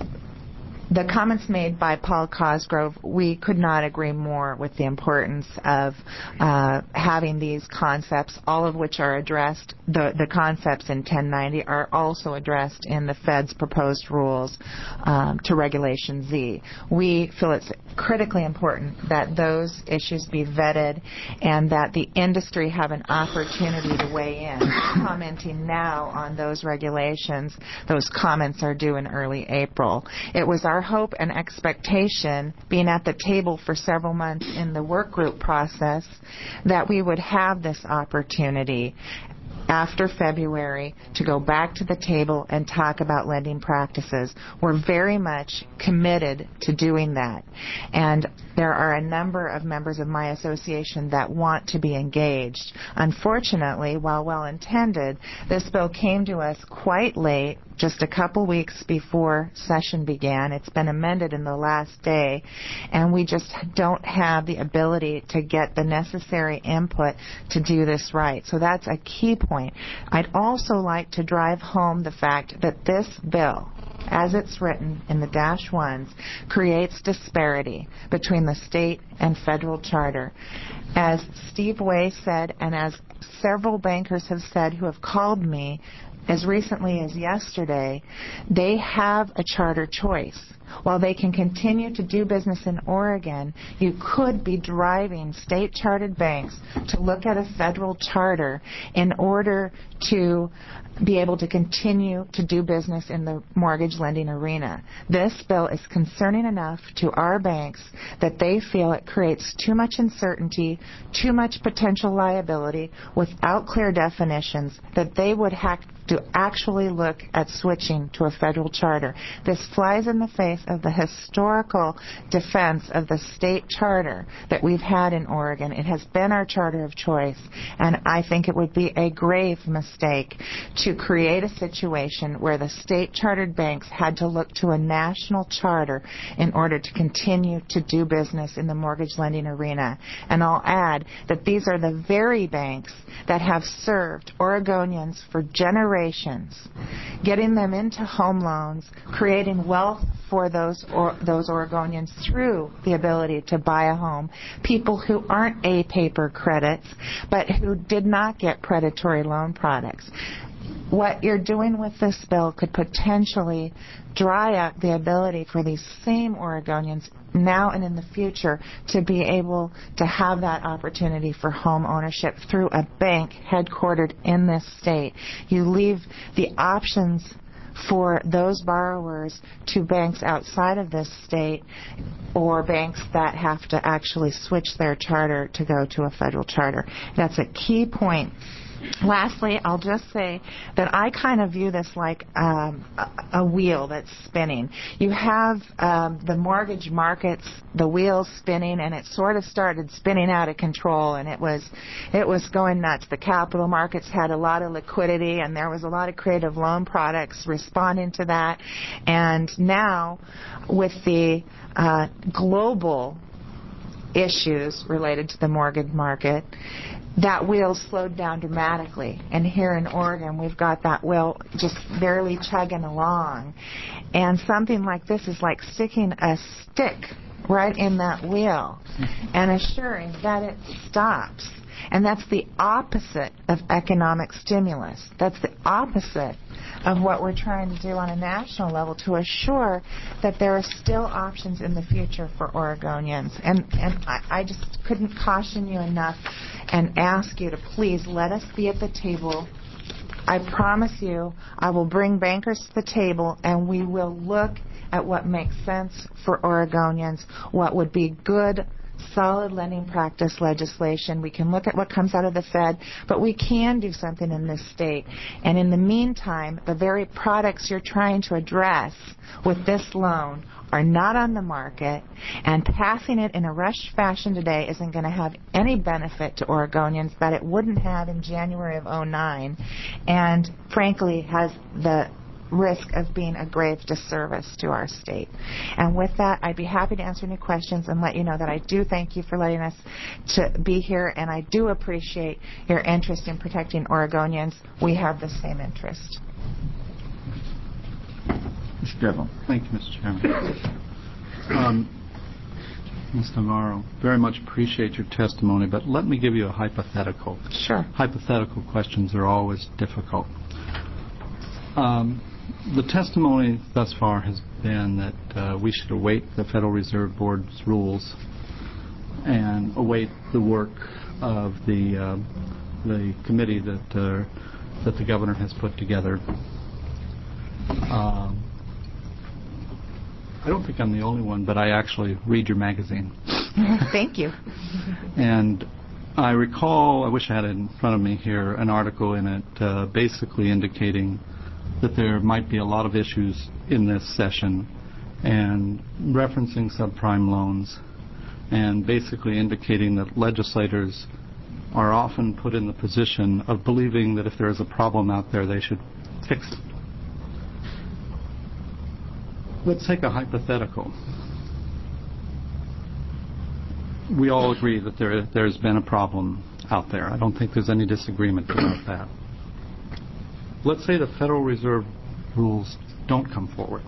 The comments made by Paul Cosgrove, we could not agree more with the importance of uh, having these concepts, all of which are addressed. The, the concepts in ten ninety are also addressed in the Fed's proposed rules um, to Regulation Z. We feel it's critically important that those issues be vetted and that the industry have an opportunity to weigh in. Commenting now on those regulations, those comments are due in early April. It was our hope and expectation, being at the table for several months in the work group process, that we would have this opportunity after February to go back to the table and talk about lending practices. We're very much committed to doing that. And there are a number of members of my association that want to be engaged. Unfortunately, while well-intended, this bill came to us quite late, just a couple weeks before session began. It's been amended in the last day, and we just don't have the ability to get the necessary input to do this right. So that's a key point. I'd also like to drive home the fact that this bill, as it's written in the dash ones, creates disparity between the state and federal charter. As Steve Way said, and as several bankers have said who have called me as recently as yesterday, they have a charter choice. While they can continue to do business in Oregon, you could be driving state-chartered banks to look at a federal charter in order to be able to continue to do business in the mortgage lending arena. This bill is concerning enough to our banks that they feel it creates too much uncertainty, too much potential liability without clear definitions, that they would have to actually look at switching to a federal charter. This flies in the face of the historical defense of the state charter that we've had in Oregon. It has been our charter of choice, and I think it would be a grave mistake to create a situation where the state-chartered banks had to look to a national charter in order to continue to do business in the mortgage lending arena. And I'll add that these are the very banks that have served Oregonians for generations, getting them into home loans, creating wealth for those or, those Oregonians through the ability to buy a home, people who aren't A paper credits, but who did not get predatory loan products. what you're doing with this bill could potentially dry up the ability for these same Oregonians now and in the future to be able to have that opportunity for home ownership through a bank headquartered in this state. You leave the options for those borrowers to banks outside of this state or banks that have to actually switch their charter to go to a federal charter. That's a key point. Lastly, I'll just say that I kind of view this like um, a, a wheel that's spinning. You have um, the mortgage markets, the wheels spinning, and it sort of started spinning out of control, and it was it was going nuts. The capital markets had a lot of liquidity, and there was a lot of creative loan products responding to that. And now, with the uh, global issues related to the mortgage market, that wheel slowed down dramatically. And here in Oregon, we've got that wheel just barely chugging along. And something like this is like sticking a stick right in that wheel and assuring that it stops. And that's the opposite of economic stimulus. That's the opposite of what we're trying to do on a national level to assure that there are still options in the future for Oregonians. And, and I, I just couldn't caution you enough and ask you to please let us be at the table. I promise you I will bring bankers to the table and we will look at what makes sense for Oregonians, what would be good solid lending practice legislation. We can look at what comes out of the Fed, but we can do something in this state. And in the meantime, the very products you're trying to address with this loan are not on the market, and passing it in a rush fashion today isn't going to have any benefit to Oregonians that it wouldn't have in January of oh nine, and frankly has the risk of being a grave disservice to our state. And with that, I'd be happy to answer any questions and let you know that I do thank you for letting us to be here, and I do appreciate your interest in protecting Oregonians. We have the same interest. Mister Devlin. Thank you, Mister Chairman. Um, Mister Navarro, very much appreciate your testimony, but let me give you a hypothetical. Sure. Hypothetical questions are always difficult. Um, The testimony thus far has been that uh, we should await the Federal Reserve Board's rules and await the work of the uh, the committee that uh, that the governor has put together. Um, I don't think I'm the only one, but I actually read your magazine. Thank you. And I recall, I wish I had it in front of me here, an article in it uh, basically indicating that there might be a lot of issues in this session and referencing subprime loans and basically indicating that legislators are often put in the position of believing that if there is a problem out there, they should fix it. Let's take a hypothetical. We all agree that there there's been a problem out there. I don't think there's any disagreement about that. Let's say the Federal Reserve rules don't come forward.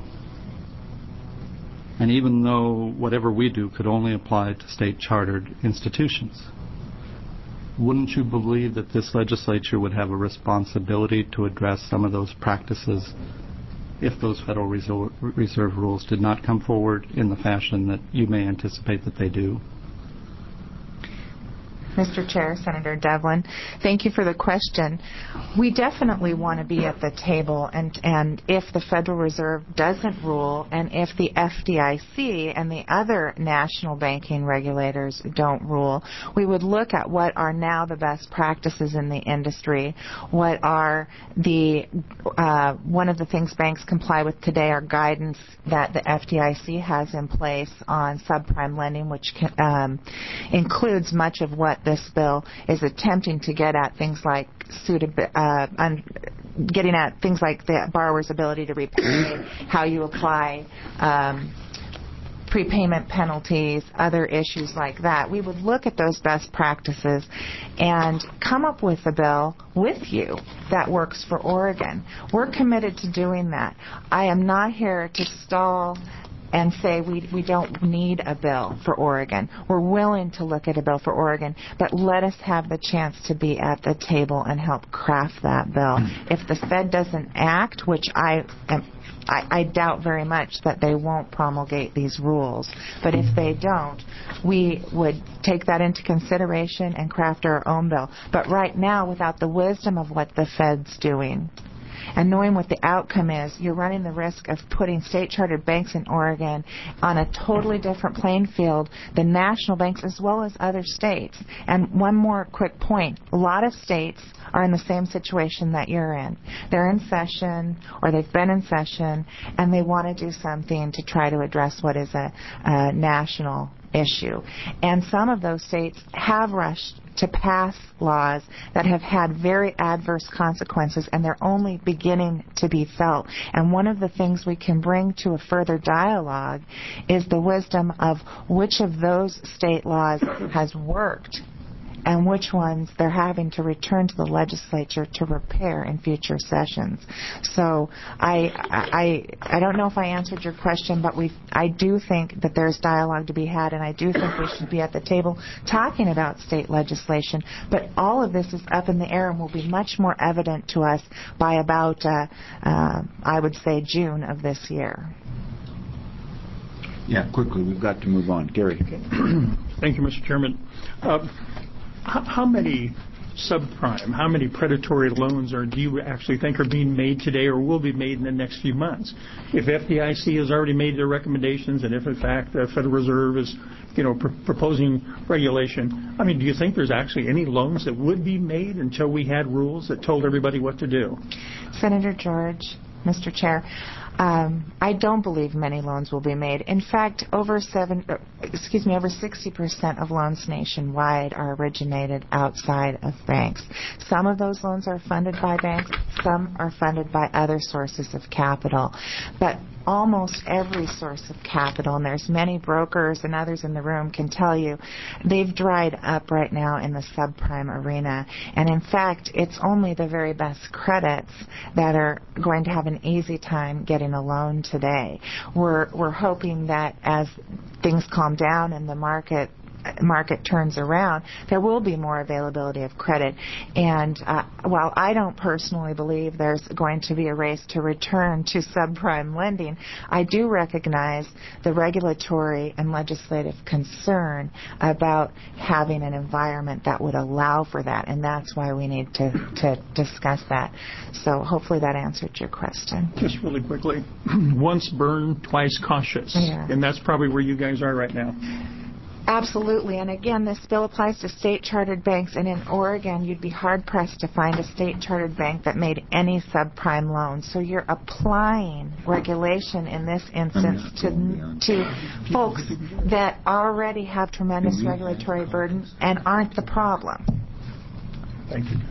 And even though whatever we do could only apply to state-chartered institutions, wouldn't you believe that this legislature would have a responsibility to address some of those practices if those Federal Reserve rules did not come forward in the fashion that you may anticipate that they do? Mister Chair, Senator Devlin, thank you for the question. We definitely want to be at the table, and, and if the Federal Reserve doesn't rule, and if the F D I C and the other national banking regulators don't rule, we would look at what are now the best practices in the industry, what are the, uh, one of the things banks comply with today are guidance that the F D I C has in place on subprime lending, which can, um, includes much of what this bill is attempting to get at, things like suitability, uh, un- getting at things like the borrower's ability to repay, how you apply um, prepayment penalties, other issues like that. We would look at those best practices and come up with a bill with you that works for Oregon. We're committed to doing that. I am not here to stall and say we, we don't need a bill for Oregon. We're willing to look at a bill for Oregon, but let us have the chance to be at the table and help craft that bill. If the Fed doesn't act, which I am I, I doubt very much that they won't promulgate these rules. But if they don't, we would take that into consideration and craft our own bill. But right now, without the wisdom of what the Fed's doing, and knowing what the outcome is, you're running the risk of putting state-chartered banks in Oregon on a totally different playing field than national banks as well as other states. And one more quick point. A lot of states are in the same situation that you're in. They're in session, or they've been in session, and they want to do something to try to address what is a, a national issue. And some of those states have rushed to pass laws that have had very adverse consequences, and they're only beginning to be felt. And one of the things we can bring to a further dialogue is the wisdom of which of those state laws has worked and which ones they're having to return to the legislature to repair in future sessions. So I I I don't know if I answered your question, but we I do think that there's dialogue to be had, and I do think we should be at the table talking about state legislation. But all of this is up in the air and will be much more evident to us by about uh, uh, I would say June of this year. Yeah, quickly, we've got to move on. Gary. Thank you, Mister Chairman. Uh, How, how many subprime, how many predatory loans are do you actually think are being made today or will be made in the next few months? If F D I C has already made their recommendations, and if in fact the Federal Reserve is, you know, pr- proposing regulation, I mean, do you think there's actually any loans that would be made until we had rules that told everybody what to do? Senator George, Mister Chair, Um, I don't believe many loans will be made. In fact, over seven, excuse me, over sixty percent of loans nationwide are originated outside of banks. Some of those loans are funded by banks. Some are funded by other sources of capital. But almost every source of capital, and there's many brokers and others in the room can tell you, they've dried up right now in the subprime arena. And in fact, it's only the very best credits that are going to have an easy time getting a loan today. We're we're hoping that as things calm down and the market market turns around, there will be more availability of credit. And uh, while I don't personally believe there's going to be a race to return to subprime lending, I do recognize the regulatory and legislative concern about having an environment that would allow for that, and that's why we need to, to discuss that. So hopefully that answered your question. Just really quickly, once burned, twice cautious. Yeah. And that's probably where you guys are right now. Absolutely. And again, this bill applies to state-chartered banks. And in Oregon, you'd be hard-pressed to find a state-chartered bank that made any subprime loans. So you're applying regulation in this instance to, to folks that already have tremendous regulatory burden and aren't the problem. Thank you.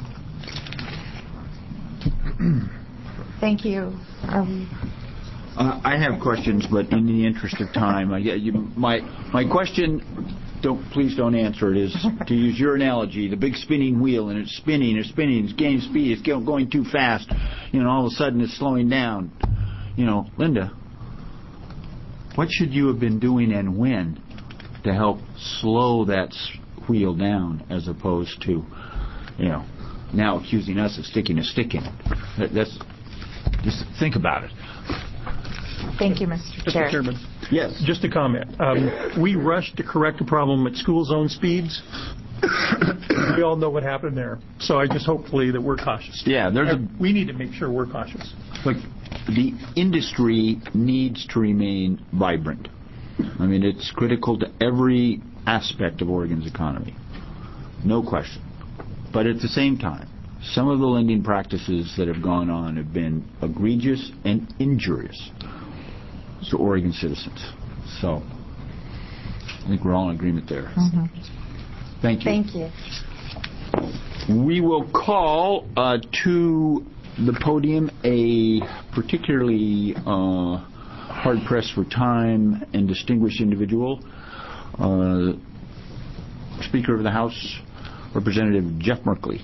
Thank you. Um, Uh, I have questions, but in the interest of time, I, you, my my question, don't please don't answer it, is to use your analogy, the big spinning wheel, and it's spinning, it's spinning, it's gaining speed, it's going too fast, you know, all of a sudden it's slowing down. You know, Linda, what should you have been doing and when to help slow that wheel down, as opposed to, you know, now accusing us of sticking a stick in it? That, that's just think about it. Thank you, Mister Chair. Mister Chairman. Yes. Just a comment. Um, we rushed to correct a problem at school zone speeds. We all know what happened there. So I just hopefully that we're cautious. Yeah, there's a, we need to make sure we're cautious. Look, the industry needs to remain vibrant. I mean, it's critical to every aspect of Oregon's economy. No question. But at the same time, some of the lending practices that have gone on have been egregious and injurious to Oregon citizens. So I think we're all in agreement there. Mm-hmm. Thank you. Thank you. We will call uh, to the podium a particularly uh, hard-pressed for time and distinguished individual, uh, Speaker of the House, Representative Jeff Merkley.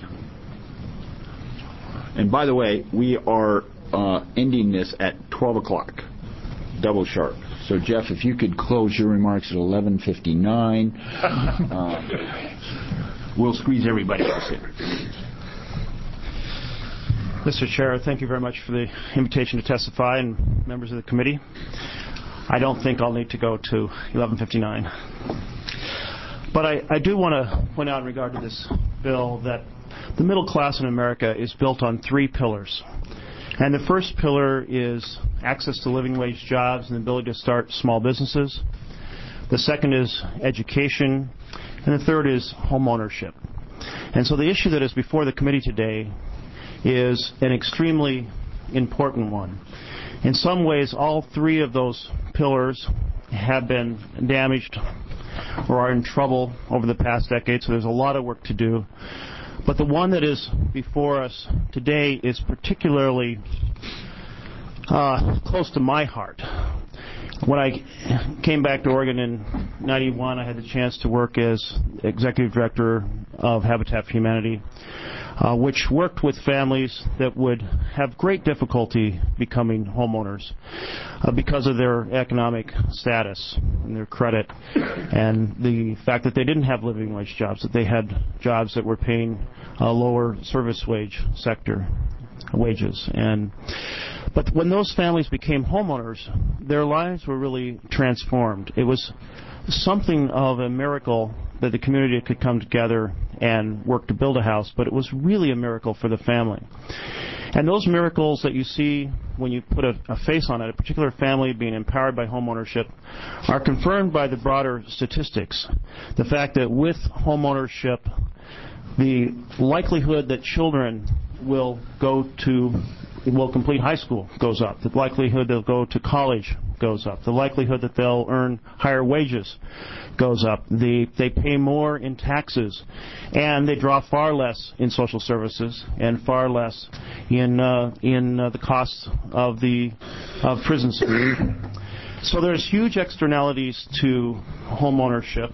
And by the way, we are uh, ending this at twelve o'clock, double sharp. So, Jeff, if you could close your remarks at eleven fifty-nine, uh, we'll squeeze everybody else in. Mister Chair, thank you very much for the invitation to testify, and members of the committee. I don't think I'll need to go to eleven fifty-nine. But I, I do want to point out in regard to this bill that the middle class in America is built on three pillars. And the first pillar is access to living wage jobs and the ability to start small businesses. The second is education. And the third is home ownership. And so the issue that is before the committee today is an extremely important one. In some ways, all three of those pillars have been damaged or are in trouble over the past decade, so there's a lot of work to do. But the one that is before us today is particularly uh, close to my heart. When I came back to Oregon in ninety-one, I had the chance to work as executive director of Habitat for Humanity, uh, which worked with families that would have great difficulty becoming homeowners uh, because of their economic status and their credit and the fact that they didn't have living wage jobs, that they had jobs that were paying a lower service wage sector wages. And but when those families became homeowners, their lives were really transformed. It was something of a miracle that the community could come together and work to build a house, but it was really a miracle for the family. And those miracles that you see when you put a, a face on it, a particular family being empowered by homeownership, are confirmed by the broader statistics. The fact that with homeownership, the likelihood that children will go to, will complete high school goes up. The likelihood they'll go to college goes up. The likelihood that they'll earn higher wages goes up. The, they pay more in taxes, and they draw far less in social services and far less in uh, in uh, the costs of the of prison space. So there's huge externalities to home ownership,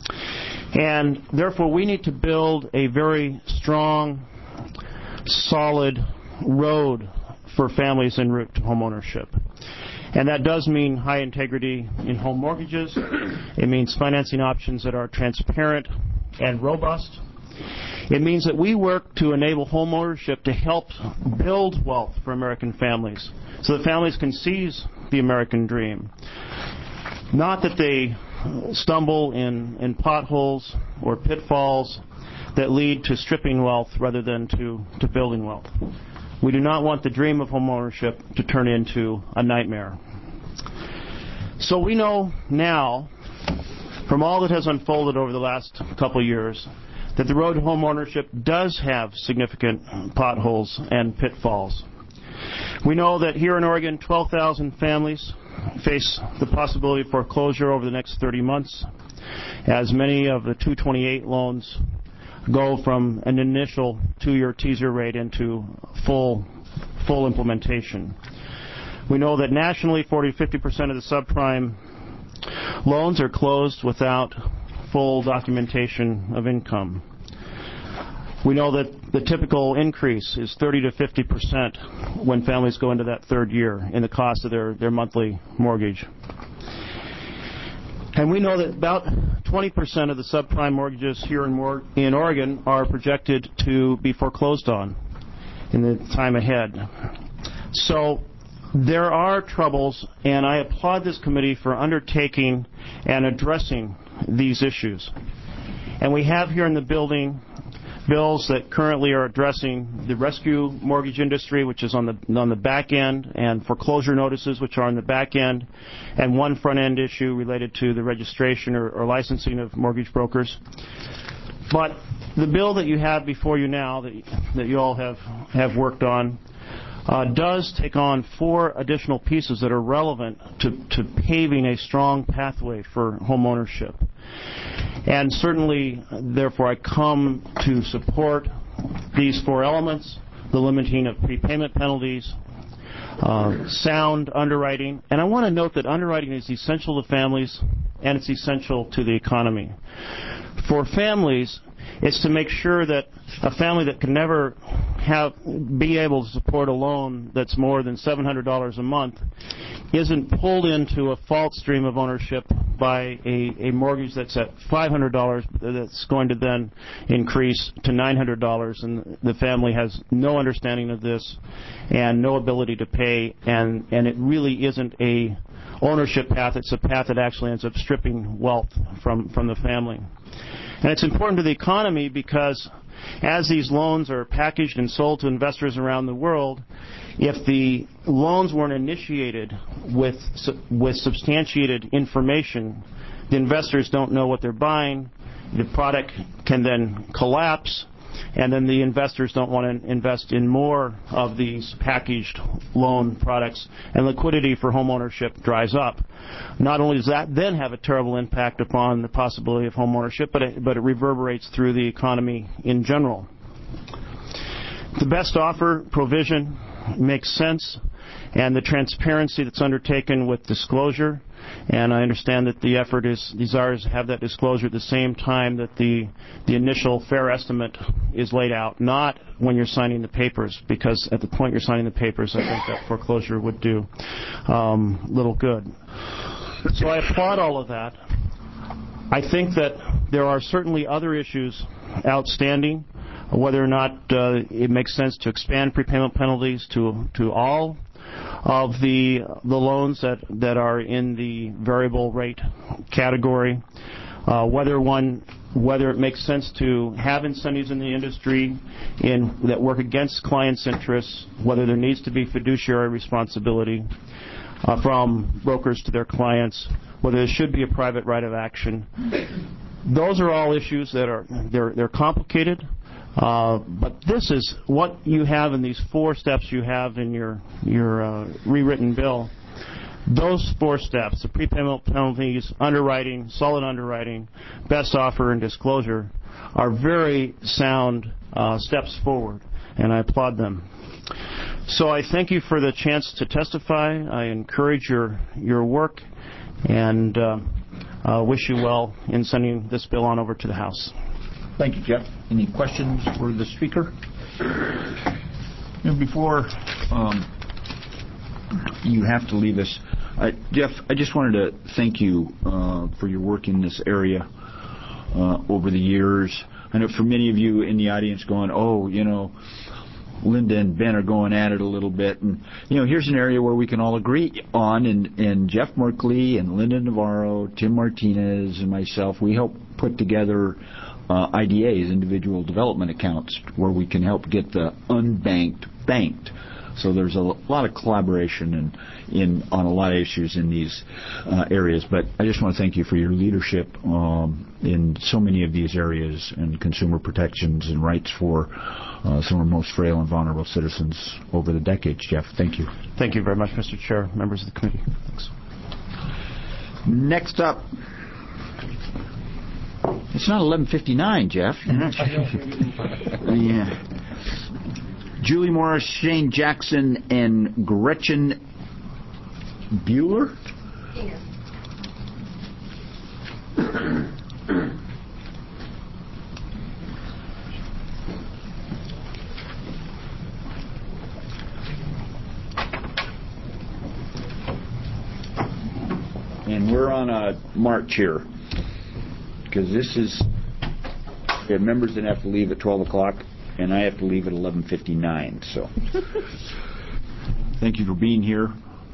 and therefore we need to build a very strong, solid road for families en route to home ownership. And that does mean high integrity in home mortgages. It means financing options that are transparent and robust. It means that we work to enable home ownership to help build wealth for American families so that families can seize the American dream. Not that they stumble in, in potholes or pitfalls that lead to stripping wealth rather than to, to building wealth. We do not want the dream of home ownership to turn into a nightmare. So we know now, from all that has unfolded over the last couple of years, that the road to home ownership does have significant potholes and pitfalls. We know that here in Oregon, twelve thousand families face the possibility of foreclosure over the next thirty months, as many of the two twenty-eight loans go from an initial two-year teaser rate into full full implementation. We know that nationally, forty to fifty percent of the subprime loans are closed without full documentation of income. We know that the typical increase is thirty to fifty percent when families go into that third year in the cost of their, their monthly mortgage. And we know that about twenty percent of the subprime mortgages here in, Mor- in Oregon are projected to be foreclosed on in the time ahead. So there are troubles, and I applaud this committee for undertaking and addressing these issues. And we have here in the building bills that currently are addressing the rescue mortgage industry, which is on the on the back end, and foreclosure notices, which are on the back end, and one front end issue related to the registration or, or licensing of mortgage brokers. But the bill that you have before you now, that that you all have have worked on, uh, does take on four additional pieces that are relevant to to paving a strong pathway for home ownership. And certainly, therefore, I come to support these four elements: the limiting of prepayment penalties, uh, sound underwriting. And I want to note that underwriting is essential to families, and it's essential to the economy. For families, it's to make sure that a family that can never have be able to support a loan that's more than seven hundred dollars a month isn't pulled into a false stream of ownership by a, a mortgage that's at five hundred dollars that's going to then increase to nine hundred dollars, and the family has no understanding of this and no ability to pay, and, and it really isn't a ownership path. It's a path that actually ends up stripping wealth from, from the family. And it's important to the economy because as these loans are packaged and sold to investors around the world, if the loans weren't initiated with with substantiated information, the investors don't know what they're buying. The product can then collapse, and then the investors don't want to invest in more of these packaged loan products, and liquidity for home ownership dries up. Not only does that then have a terrible impact upon the possibility of home ownership, but it, but it reverberates through the economy in general. The best offer provision makes sense, and the transparency that's undertaken with disclosure, and I understand that the effort is desires to have that disclosure at the same time that the the initial fair estimate is laid out, not when you're signing the papers, because at the point you're signing the papers, I think that foreclosure would do um, little good. So I applaud all of that. I think that there are certainly other issues outstanding, whether or not uh, it makes sense to expand prepayment penalties to to all of the the loans that, that are in the variable rate category, uh, whether one whether it makes sense to have incentives in the industry in that work against clients' interests, whether there needs to be fiduciary responsibility uh, from brokers to their clients, whether there should be a private right of action. Those are all issues that are they're they're complicated. Uh, but this is what you have in these four steps you have in your your uh, rewritten bill. Those four steps, the prepayment penalties, underwriting, solid underwriting, best offer, and disclosure, are very sound uh, steps forward, and I applaud them. So I thank you for the chance to testify. I encourage your, your work, and uh, uh, wish you well in sending this bill on over to the House. Thank you, Jeff. Any questions for the Speaker? And before um, you have to leave us, uh, Jeff, I just wanted to thank you uh, for your work in this area uh, over the years. I know for many of you in the audience going, oh, you know, Linda and Ben are going at it a little bit, and you know, here's an area where we can all agree on. And, and Jeff Merkley and Linda Navarro, Tim Martinez, and myself, we help put together uh, I D As, individual development accounts, where we can help get the unbanked banked. So there's a lot of collaboration in, in on a lot of issues in these uh, areas. But I just want to thank you for your leadership um, in so many of these areas, and consumer protections and rights for uh, some of our most frail and vulnerable citizens over the decades. Jeff, thank you. Thank you very much, Mister Chair, members of the committee. Thanks. Next up. It's not eleven fifty-nine, Jeff. Yeah. Julie Morris, Shane Jackson, and Gretchen Bueller? And we're on a march here, because this is, we have members that have to leave at twelve o'clock. And I have to leave at eleven fifty-nine, so thank you for being here.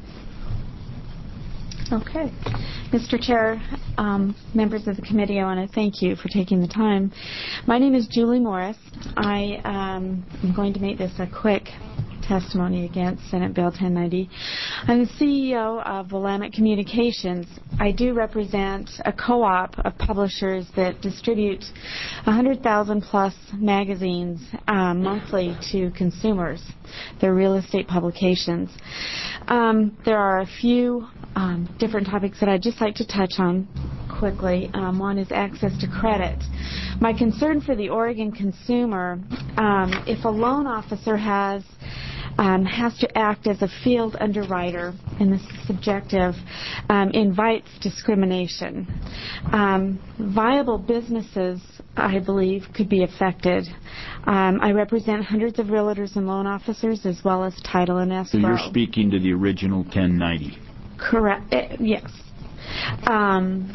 Okay. Mister Chair, um, members of the committee, I want to thank you for taking the time. My name is Julie Morris. I um, am going to make this a quick testimony against Senate Bill ten ninety. I'm the C E O of Willamette Communications. I do represent a co-op of publishers that distribute one hundred thousand plus magazines um, monthly to consumers. They're real estate publications. Um, there are a few um, different topics that I'd just like to touch on quickly. Um, one is access to credit. My concern for the Oregon consumer, um, if a loan officer has um, has to act as a field underwriter, and this is subjective, um, invites discrimination. Um, viable businesses, I believe, could be affected. Um, I represent hundreds of realtors and loan officers as well as title and escrow. So you're speaking to the original ten ninety? Correct. Uh, yes. Um,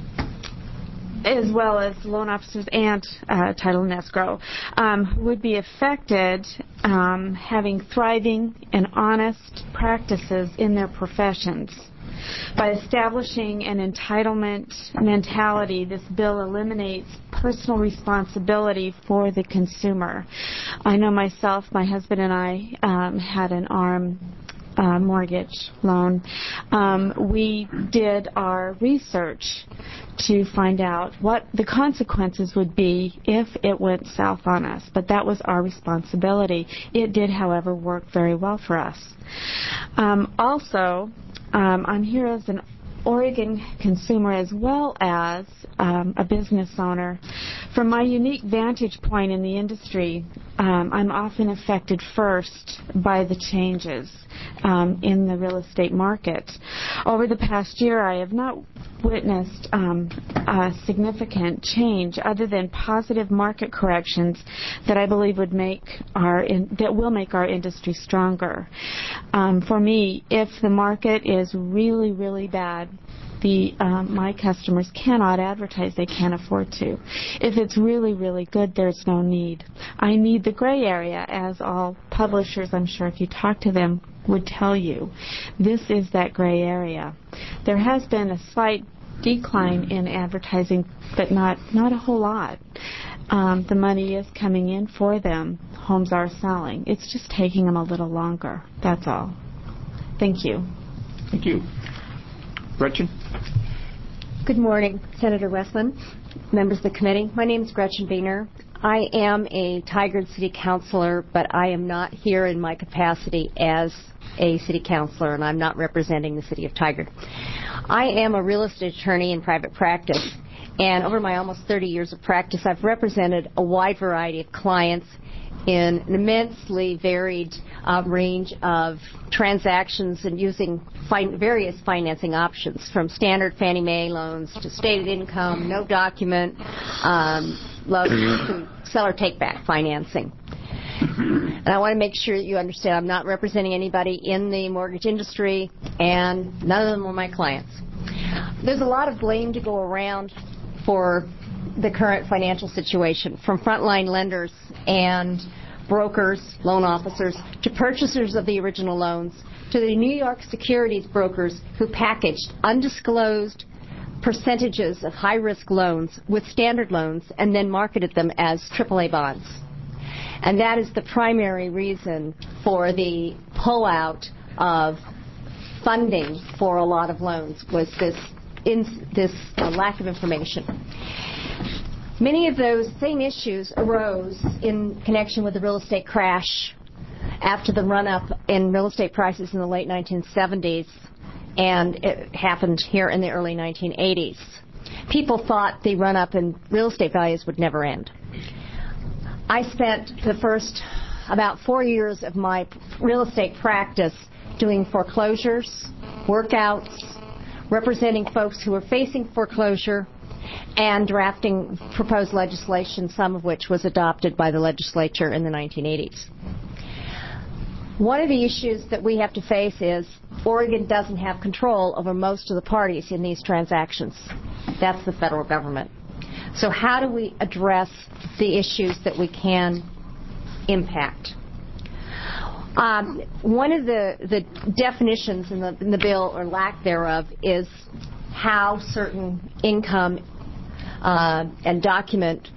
as well as loan officers and uh, title and escrow, um, would be affected um, having thriving and honest practices in their professions. By establishing an entitlement mentality, this bill eliminates personal responsibility for the consumer. I know myself, my husband and I um, had an ARM Uh, mortgage loan. Um, we did our research to find out what the consequences would be if it went south on us, but that was our responsibility. It did, however, work very well for us. Um, also, um, I'm here as an Oregon consumer as well as um, a business owner. From my unique vantage point in the industry, um, I'm often affected first by the changes um, in the real estate market. Over the past year, I have not witnessed um, a significant change other than positive market corrections that I believe would make our in, that will make our industry stronger. Um, for me, if the market is really, really bad, the um, my customers cannot advertise. They can't afford to. If it's really, really good, there's no need. I need the gray area, as all publishers, I'm sure if you talk to them, would tell you. This is that gray area. There has been a slight decline in advertising, but not, not a whole lot. Um, the money is coming in for them. Homes are selling. It's just taking them a little longer. That's all. Thank you. Thank you. Gretchen? Good morning, Senator Westland, members of the committee. My name is Gretchen Beener. I am a Tigard City Councilor, but I am not here in my capacity as a City Councilor, and I'm not representing the City of Tigard. I am a real estate attorney in private practice, and over my almost thirty years of practice, I've represented a wide variety of clients in an immensely varied uh, range of transactions and using fin- various financing options, from standard Fannie Mae loans to stated income, no document, um, loans to seller take-back financing. And I want to make sure that you understand I'm not representing anybody in the mortgage industry, and none of them are my clients. There's a lot of blame to go around for the current financial situation, from frontline lenders and brokers, loan officers, to purchasers of the original loans, to the New York securities brokers who packaged undisclosed percentages of high-risk loans with standard loans and then marketed them as triple A bonds. And that is the primary reason for the pullout of funding for a lot of loans, was this, in, this uh, lack of information. Many of those same issues arose in connection with the real estate crash after the run-up in real estate prices in the late nineteen seventies, and it happened here in the early nineteen eighties. People thought the run-up in real estate values would never end. I spent the first about four years of my real estate practice doing foreclosures, workouts, representing folks who were facing foreclosure, and drafting proposed legislation, some of which was adopted by the legislature in the nineteen eighties. One of the issues that we have to face is Oregon doesn't have control over most of the parties in these transactions. That's the federal government. So how do we address the issues that we can impact? Um, one of the, the definitions in the, in the bill, or lack thereof, is how certain income uh, and document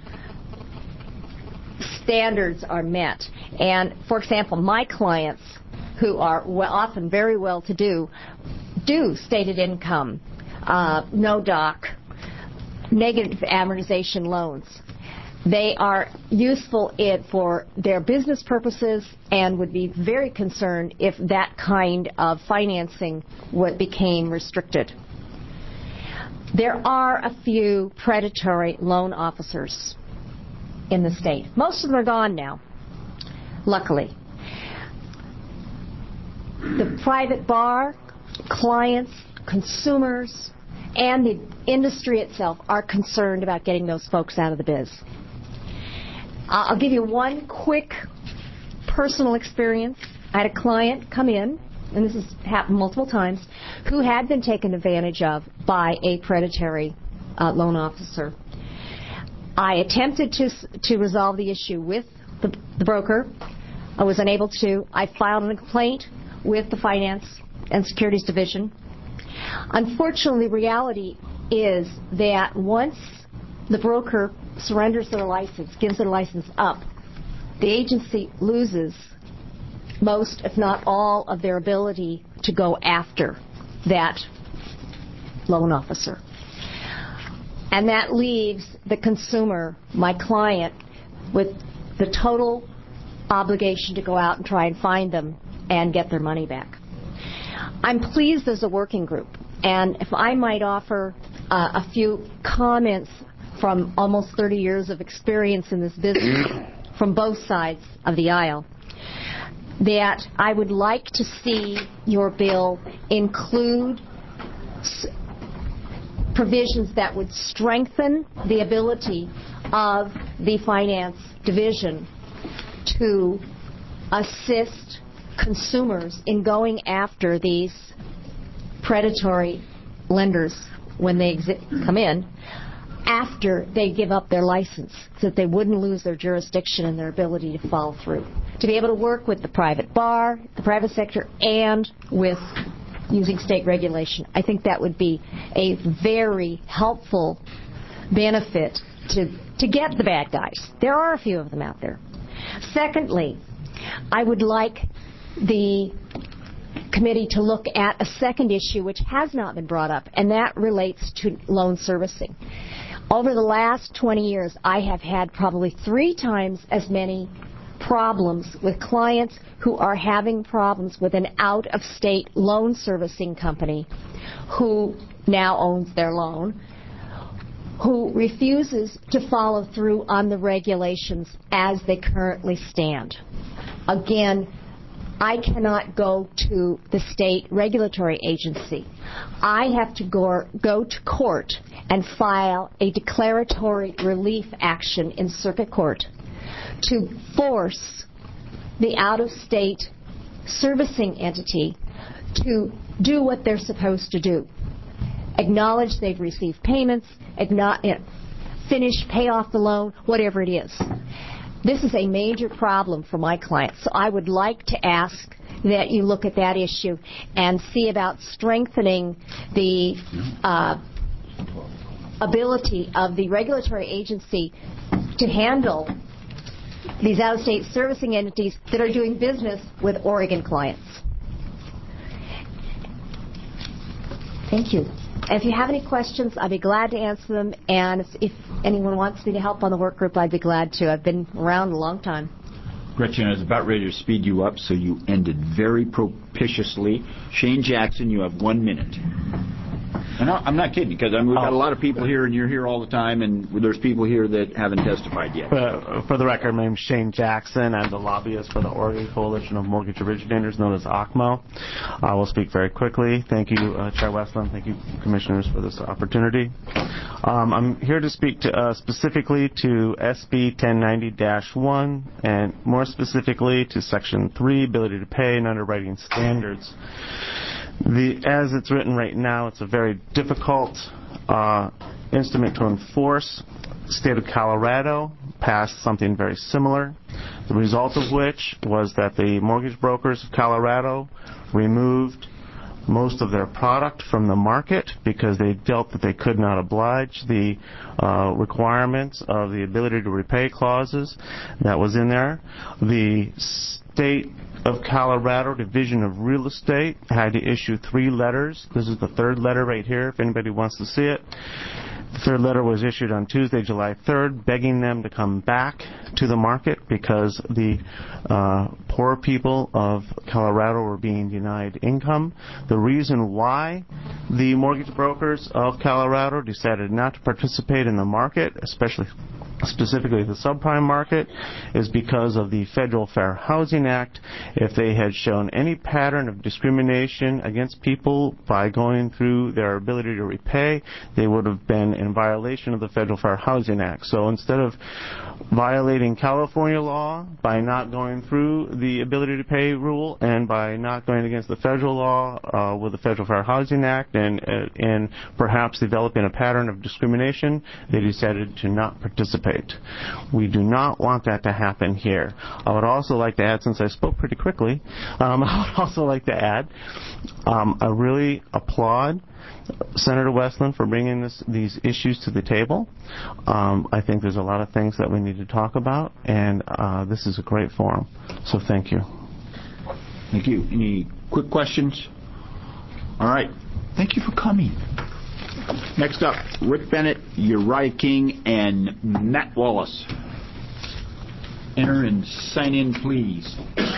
standards are met. And, for example, my clients, who are well, often very well-to-do, do stated income, uh, no doc, negative amortization loans. They are useful it for their business purposes and would be very concerned if that kind of financing what became restricted. There are a few predatory loan officers in the state. Most of them are gone now, luckily. the private bar, clients, consumers, and the industry itself are concerned about getting those folks out of the biz. I'll give you one quick personal experience. I had a client come in, and this has happened multiple times, who had been taken advantage of by a predatory uh, loan officer. I attempted to to resolve the issue with the, the broker. I was unable to. I filed a complaint with the Finance and Securities Division. Unfortunately, the reality is that once the broker surrenders their license, gives their license up, the agency loses most, if not all, of their ability to go after that loan officer. And that leaves the consumer, my client, with the total obligation to go out and try and find them and get their money back. I'm pleased there's a working group, and if I might offer uh, a few comments from almost thirty years of experience in this business from both sides of the aisle, that I would like to see your bill include s- provisions that would strengthen the ability of the Finance Division to assist consumers in going after these predatory lenders when they exi- come in after they give up their license, so that they wouldn't lose their jurisdiction and their ability to follow through. To be able to work with the private bar, the private sector, and with using state regulation. I think that would be a very helpful benefit to, to get the bad guys. There are a few of them out there. Secondly, I would like the committee to look at a second issue which has not been brought up, and that relates to loan servicing. Over the last twenty years, I have had probably three times as many problems with clients who are having problems with an out-of-state loan servicing company who now owns their loan, who refuses to follow through on the regulations as they currently stand. Again, I cannot go to the state regulatory agency. I have to go, go to court and file a declaratory relief action in circuit court to force the out-of-state servicing entity to do what they're supposed to do. Acknowledge they've received payments, acknowledge, finish, pay off the loan, whatever it is. This is a major problem for my clients, so I would like to ask that you look at that issue and see about strengthening the uh, ability of the regulatory agency to handle these out-of-state servicing entities that are doing business with Oregon clients. Thank you. And if you have any questions, I'd be glad to answer them. And if, if anyone wants me to help on the work group, I'd be glad to. I've been around a long time. Gretchen, I was about ready to speed you up, so you ended very propitiously. Shane Jackson, you have one minute. And I'm not kidding, because I mean, we've got a lot of people here, and you're here all the time, and there's people here that haven't testified yet. Uh, for the record, my name is Shane Jackson. I'm the lobbyist for the Oregon Coalition of Mortgage Originators, known as O C M O. I will speak very quickly. Thank you, uh, Chair Westland. Thank you, Commissioners, for this opportunity. Um, I'm here to speak to, uh, specifically to S B ten ninety dash one, and more specifically to Section three, Ability to Pay and Underwriting Standards. The, as it's written right now, it's a very difficult uh, instrument to enforce. The state of Colorado passed something very similar, the result of which was that the mortgage brokers of Colorado removed most of their product from the market because they felt that they could not oblige the uh, requirements of the ability to repay clauses that was in there. The state of Colorado Division of Real Estate had to issue three letters. This is the third letter right here, if anybody wants to see it. The third letter was issued on Tuesday, July third, begging them to come back to the market because the uh, poor people of Colorado were being denied income. The reason why the mortgage brokers of Colorado decided not to participate in the market, especially specifically the subprime market, is because of the Federal Fair Housing Act. If they had shown any pattern of discrimination against people by going through their ability to repay, they would have been in violation of the Federal Fair Housing Act. So instead of violating California law by not going through the ability to pay rule and by not going against the federal law uh, with the Federal Fair Housing Act and, uh, and perhaps developing a pattern of discrimination, they decided to not participate. We do not want that to happen here. I would also like to add, since I spoke pretty quickly, um, I would also like to add um, I really applaud Senator Westland for bringing this, these issues to the table. Um, I think there's a lot of things that we need to talk about, and uh, this is a great forum. So thank you. Thank you. Any quick questions? All right. Thank you for coming. Next up, Rick Bennett, Uriah King, and Matt Wallace. Enter and sign in, please.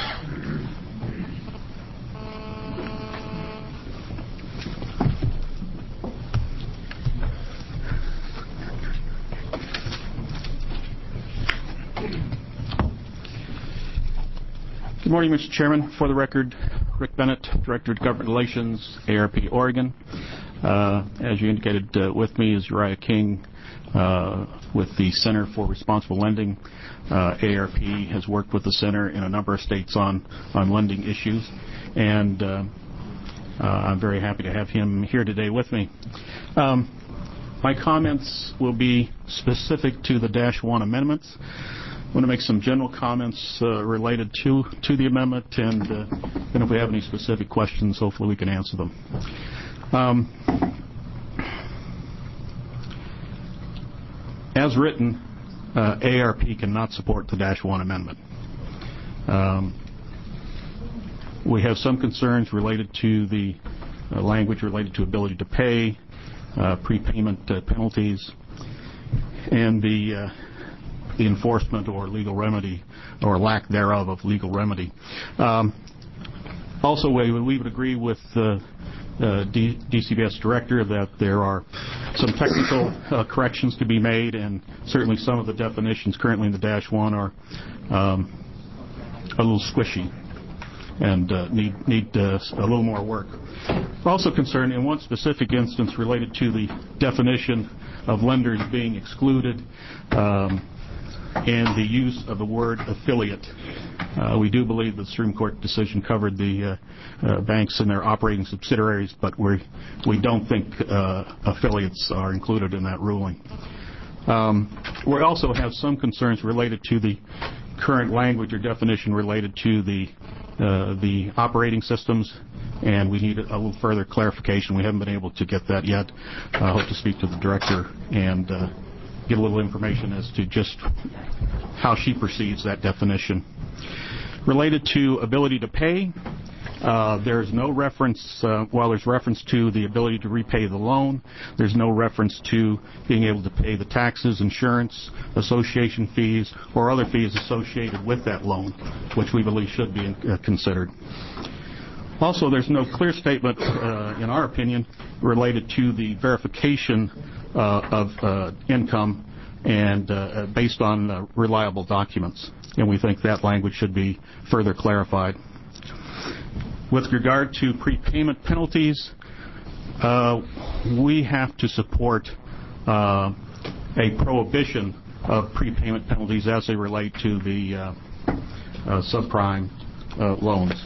Good morning, Mister Chairman. For the record, Rick Bennett, Director of Government Relations, A R P Oregon. Uh, as you indicated, uh, with me is Uriah King uh, with the Center for Responsible Lending. Uh, A R P has worked with the Center in a number of states on, on lending issues, and uh, uh, I'm very happy to have him here today with me. Um, my comments will be specific to the Dash one amendments. I want to make some general comments uh, related to, to the amendment, and uh, then if we have any specific questions, hopefully we can answer them. Um, as written, uh, A R P cannot support the Dash one amendment. Um, we have some concerns related to the uh, language related to ability to pay, uh, prepayment uh, penalties, and the uh, the enforcement or legal remedy, or lack thereof of legal remedy. Um, also, we, we would agree with the uh, D- DCBS director that there are some technical uh, corrections to be made, and certainly some of the definitions currently in the Dash one are um, a little squishy and uh, need, need uh, a little more work. We're also concerned in one specific instance related to the definition of lenders being excluded um, and the use of the word affiliate. Uh, we do believe the Supreme Court decision covered the uh, uh, banks and their operating subsidiaries, but we we don't think uh, affiliates are included in that ruling. Um, we also have some concerns related to the current language or definition related to the uh, the operating systems, and we need a little further clarification. We haven't been able to get that yet. I hope to speak to the director and uh, get a little information as to just how she perceives that definition. Related to ability to pay, uh, there's no reference, uh, while there's reference to the ability to repay the loan, there's no reference to being able to pay the taxes, insurance, association fees, or other fees associated with that loan, which we believe should be uh, considered. Also, there's no clear statement, uh, in our opinion, related to the verification uh, of uh, income and uh, based on uh, reliable documents. And we think that language should be further clarified. With regard to prepayment penalties, uh, we have to support uh, a prohibition of prepayment penalties as they relate to the uh, uh, subprime uh, loans.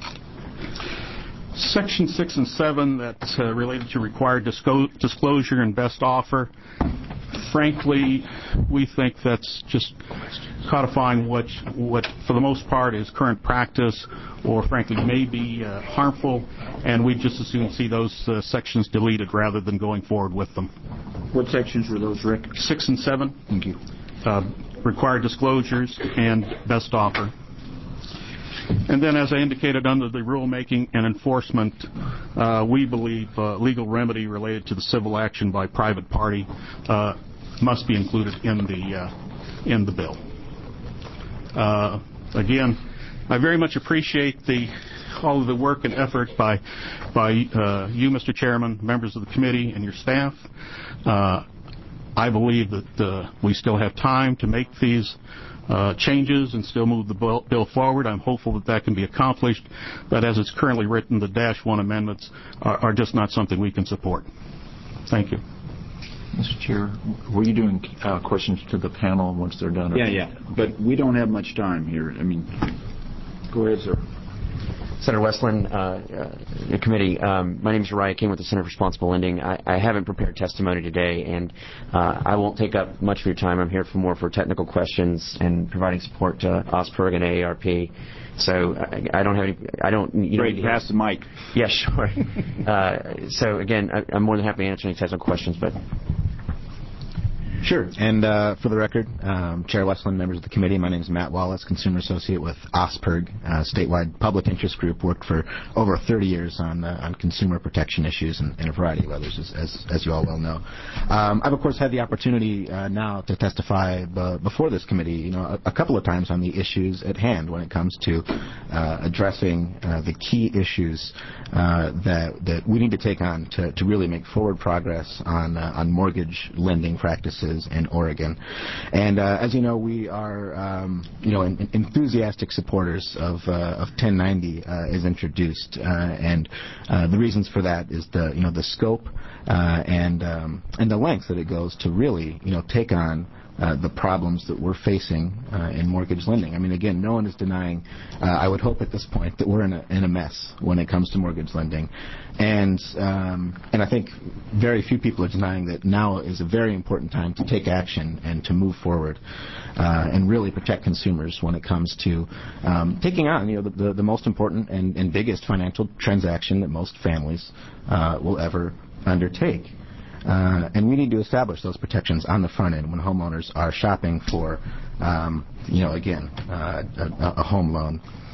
Section six and seven that's uh, related to required disco- disclosure and best offer. Frankly, we think that's just codifying what, what for the most part is current practice, or frankly may be uh, harmful, and we just as soon see those uh, sections deleted rather than going forward with them. What sections were those, Rick? Six and seven. Thank you. Uh, required disclosures and best offer. And then, as I indicated, under the rulemaking and enforcement, uh, we believe uh, legal remedy related to the civil action by private party uh, must be included in the uh, in the bill. Uh, again, I very much appreciate the all of the work and effort by by uh, you, Mister Chairman, members of the committee, and your staff. Uh, I believe that uh, we still have time to make these uh, changes and still move the bill, bill forward. I'm hopeful that that can be accomplished, but as it's currently written, the Dash one amendments are, are just not something we can support. Thank you. Mister Chair, were you doing uh, questions to the panel once they're done? Yeah, yeah. But we don't have much time here. I mean, go ahead, sir. Senator Westland, uh, uh, committee, um, my name is Uriah King with the Center for Responsible Lending. I, I haven't prepared testimony today, and uh, I won't take up much of your time. I'm here for more for technical questions and providing support to OSPIRG and A A R P. So I, I don't have any. I don't. You Great. Don't pass the mic. Yeah, sure. uh, so again, I, I'm more than happy to answer any technical questions, but. Sure. And uh, for the record, um, Chair Westland, members of the committee, my name is Matt Wallace, Consumer Associate with OSPIRG, uh, statewide public interest group, worked for over thirty years on uh, on consumer protection issues and, and a variety of others, as, as, as you all well know. Um, I've, of course, had the opportunity uh, now to testify b- before this committee, you know, a, a couple of times on the issues at hand when it comes to uh, addressing uh, the key issues uh, that that we need to take on to, to really make forward progress on uh, on mortgage lending practices in Oregon. And uh, as you know, we are um, you know en- enthusiastic supporters of uh, of ten ninety uh, as introduced, uh, and uh, the reasons for that is the you know the scope uh, and um, and the length that it goes to really you know take on Uh, the problems that we're facing uh, in mortgage lending. I mean, again, no one is denying, uh, I would hope at this point, that we're in a, in a mess when it comes to mortgage lending. And um, and I think very few people are denying that now is a very important time to take action and to move forward uh, and really protect consumers when it comes to um, taking on, you know, the, the, the most important and, and biggest financial transaction that most families uh, will ever undertake. Uh, and we need to establish those protections on the front end when homeowners are shopping for, um, you know, again, uh, a, a home loan.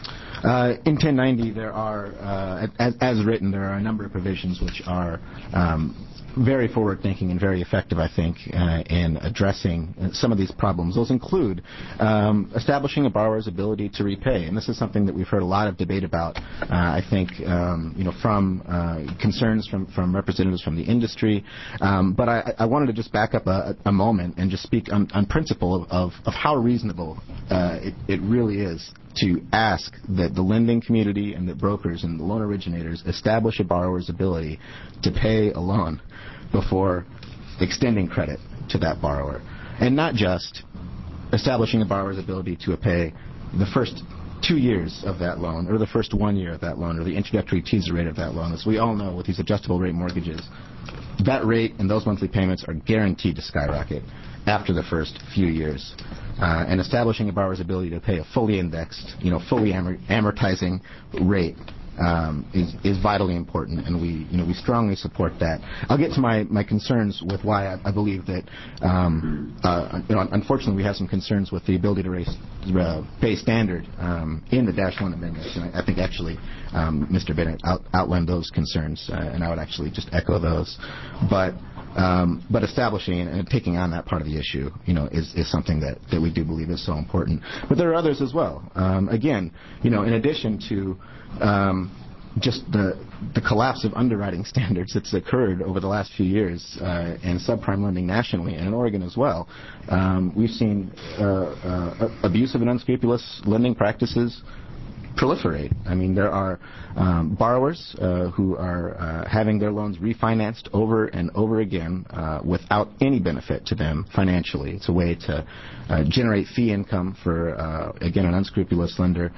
Uh, in ten ninety, there are, uh, as, as written, there are a number of provisions which are um, very forward-thinking and very effective, I think, uh, in addressing some of these problems. Those include um, establishing a borrower's ability to repay, and this is something that we've heard a lot of debate about. Uh, I think, um, you know, from uh, concerns from, from representatives from the industry. Um, but I, I wanted to just back up a, a moment and just speak on, on principle of, of, of how reasonable uh, it, it really is to ask that the lending community and that brokers and the loan originators establish a borrower's ability to pay a loan before extending credit to that borrower. And not just establishing a borrower's ability to pay the first two years of that loan or the first one year of that loan or the introductory teaser rate of that loan. As we all know with these adjustable rate mortgages, that rate and those monthly payments are guaranteed to skyrocket after the first few years. Uh, and establishing a borrower's ability to pay a fully indexed, you know, fully amor- amortizing rate um, is, is vitally important, and we, you know, we strongly support that. I'll get to my, my concerns with why I, I believe that, um, uh, you know, unfortunately we have some concerns with the ability to raise uh, pay standard um, in the Dash one amendments, and I, I think actually um, Mister Bennett out, outlined those concerns, uh, and I would actually just echo those. But Um, but establishing and taking on that part of the issue, you know, is, is something that, that we do believe is so important. But there are others as well. Um, again, you know, in addition to um, just the the collapse of underwriting standards that's occurred over the last few years uh, in subprime lending nationally and in Oregon as well, um, we've seen uh, uh, abusive and unscrupulous lending practices proliferate. I mean, there are um, borrowers uh, who are uh, having their loans refinanced over and over again uh, without any benefit to them financially. It's a way to uh, generate fee income for, uh, again, an unscrupulous lender.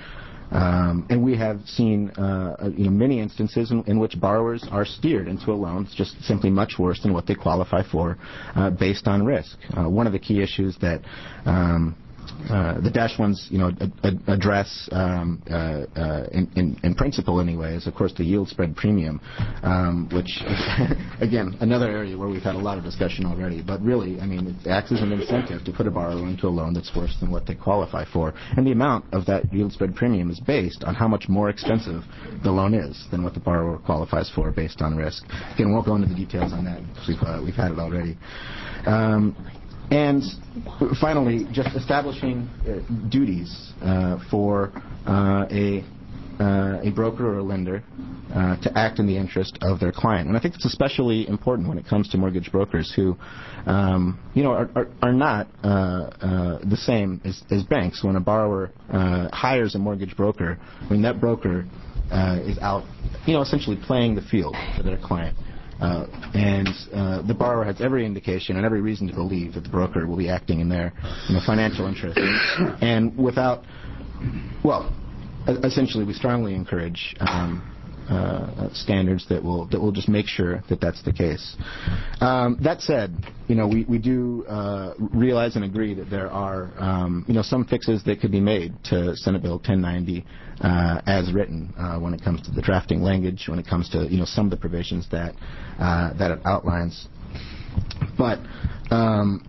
Um, and we have seen uh, you know, many instances in, in which borrowers are steered into a loan that's just simply much worse than what they qualify for uh, based on risk. Uh, one of the key issues that um, Uh, the Dash ones, you know, ad- ad- address um, uh, uh, in, in, in principle anyway is, of course, the yield spread premium, um, which is, again, another area where we've had a lot of discussion already. But really, I mean, it acts as an incentive to put a borrower into a loan that's worse than what they qualify for. And the amount of that yield spread premium is based on how much more expensive the loan is than what the borrower qualifies for based on risk. Again, we won't go into the details on that. We've, uh, we've had it already. Um, And finally, just establishing uh, duties uh, for uh, a uh, a broker or a lender uh, to act in the interest of their client. And I think it's especially important when it comes to mortgage brokers who, um, you know, are, are, are not uh, uh, the same as, as banks. When a borrower uh, hires a mortgage broker, I mean, that broker uh, is out, you know, essentially playing the field for their client. Uh, and uh, the borrower has every indication and every reason to believe that the broker will be acting in their you know, financial interest. And without, well, essentially we strongly encourage um, uh, standards that will that will just make sure that that's the case. Um, that said, you know, we, we do uh, realize and agree that there are, um, you know, some fixes that could be made to Senate Bill ten ninety uh, as written uh, when it comes to the drafting language, when it comes to, you know, some of the provisions that uh, that it outlines. But um,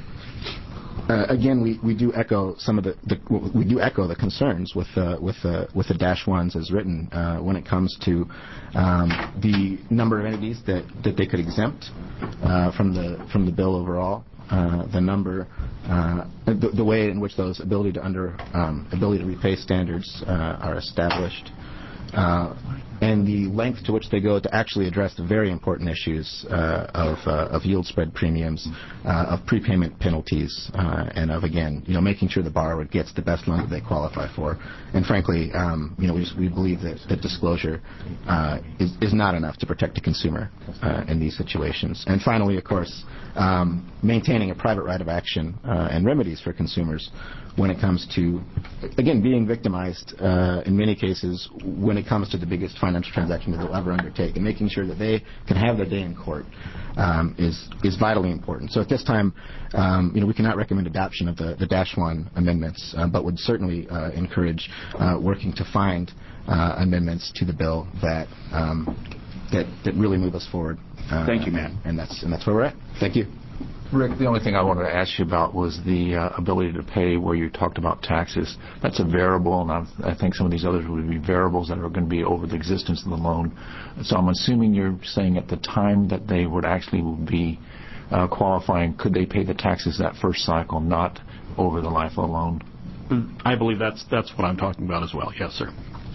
Uh, again, we, we do echo some of the, the we do echo the concerns with uh, with uh, with the dash ones as written uh, when it comes to um, the number of entities that, that they could exempt uh, from the from the bill overall, uh, the number, uh, the, the way in which those ability to under um, ability to repay standards uh, are established. Uh, and the length to which they go to actually address the very important issues uh, of, uh, of yield spread premiums, uh, of prepayment penalties, uh, and of, again, you know, making sure the borrower gets the best loan that they qualify for. And frankly, um, you know, we, just, we believe that, that disclosure uh, is, is not enough to protect the consumer uh, in these situations. And finally, of course, um, maintaining a private right of action uh, and remedies for consumers when it comes to, again, being victimized uh, in many cases when it comes to the biggest financial transaction that they'll ever undertake, and making sure that they can have their day in court um, is is vitally important. So at this time, um, you know, we cannot recommend adoption of the, the Dash one amendments, uh, but would certainly uh, encourage uh, working to find uh, amendments to the bill that um, that that really move us forward. Uh, Thank you, Matt. And, and that's and that's where we're at. Thank you. Rick, the only thing I wanted to ask you about was the uh, ability to pay where you talked about taxes. That's a variable, and I'm, I think some of these others would be variables that are going to be over the existence of the loan. So I'm assuming you're saying at the time that they would actually be uh, qualifying, could they pay the taxes that first cycle, not over the life of the loan? I believe that's that's what I'm talking about as well. Yes, sir.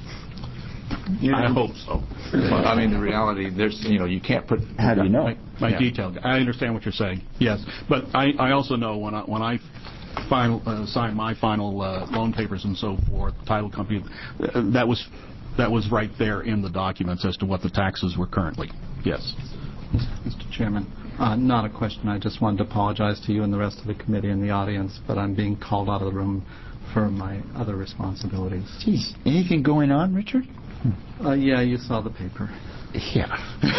Yeah. I hope so. Well, I mean, the reality, there's, you know, you can't put. How do you know? My, my yeah. detailed. I understand what you're saying. Yes, but I, I also know when I when I final uh, signed my final uh, loan papers and so forth, title company, uh, that was that was right there in the documents as to what the taxes were currently. Yes. Mister Chairman, uh, not a question. I just wanted to apologize to you and the rest of the committee and the audience, but I'm being called out of the room for my other responsibilities. Geez, anything going on, Richard? Uh, yeah, you saw the paper. Yeah.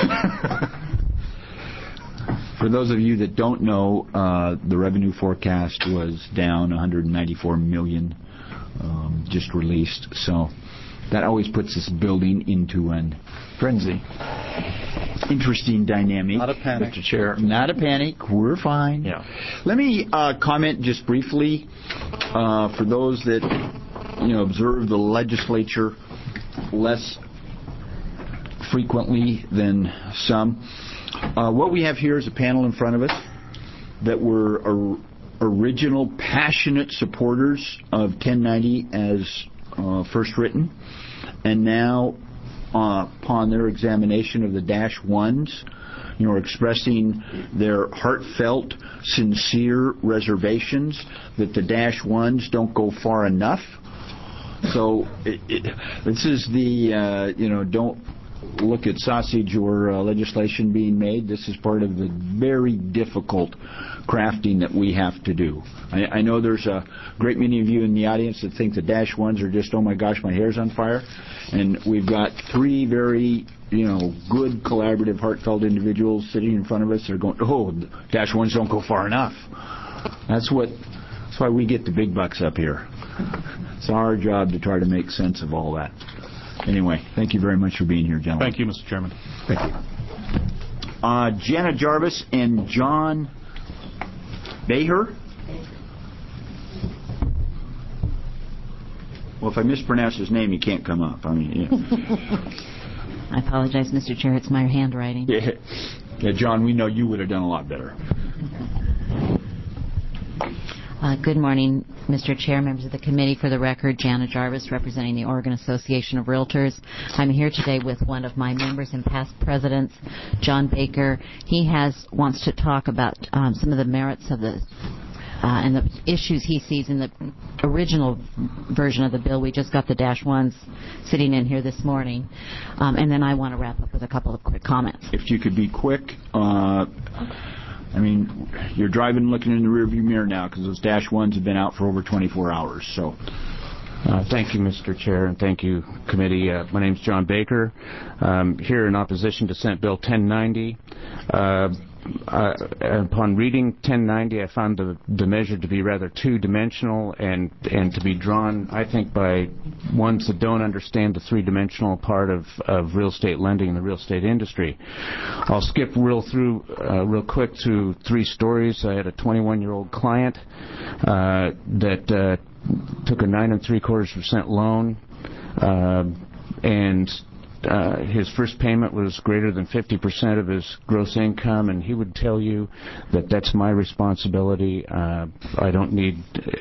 For those of you that don't know, uh, the revenue forecast was down one hundred ninety-four million dollars, um, just released. So that always puts this building into an frenzy. Interesting dynamic. Not a panic. Mister Chair, not a panic. We're fine. Yeah. Let me uh, comment just briefly uh, for those that you know observe the legislature less frequently than some. Uh, what we have here is a panel in front of us that were or, original passionate supporters of ten ninety as uh, first written, and now uh, upon their examination of the dash ones, you know, expressing their heartfelt, sincere reservations that the dash ones don't go far enough. So it, it, this is the, uh, you know, don't look at sausage or uh, legislation being made. This is part of the very difficult crafting that we have to do. I, I know there's a great many of you in the audience that think the dash ones are just, oh my gosh, my hair's on fire. And we've got three very, you know, good, collaborative, heartfelt individuals sitting in front of us that are going, oh, dash ones don't go far enough. That's what, that's why we get the big bucks up here. It's our job to try to make sense of all that. Anyway, thank you very much for being here, gentlemen. Thank you, Mister Chairman. Thank you. Uh, Jana Jarvis and John Baher. Well, if I mispronounce his name, he can't come up. I mean, yeah. I apologize, Mister Chair. It's my handwriting. Yeah. Yeah, John, we know you would have done a lot better. Uh, good morning, Mister Chair, members of the committee. For the record, Jana Jarvis, representing the Oregon Association of Realtors. I'm here today with one of my members and past presidents, John Baker. He has wants to talk about um, some of the merits of the uh, and the issues he sees in the original version of the bill. We just got the dash ones sitting in here this morning, um, and then I want to wrap up with a couple of quick comments. If you could be quick. Uh, I mean, you're driving looking in the rearview mirror now because those dash ones have been out for over twenty-four hours. So, uh, thank you, Mister Chair, and thank you, committee. Uh, my name is John Baker. Um, here in opposition to Senate Bill ten ninety. Uh, Uh, upon reading ten ninety, I found the, the measure to be rather two-dimensional and, and to be drawn, I think, by ones that don't understand the three-dimensional part of, of real estate lending and the real estate industry. I'll skip real through uh, real quick through three stories. I had a twenty-one-year-old client uh, that uh, took a nine and three quarters percent loan, uh, and Uh, his first payment was greater than fifty percent of his gross income, and he would tell you that that's my responsibility. Uh, I don't need,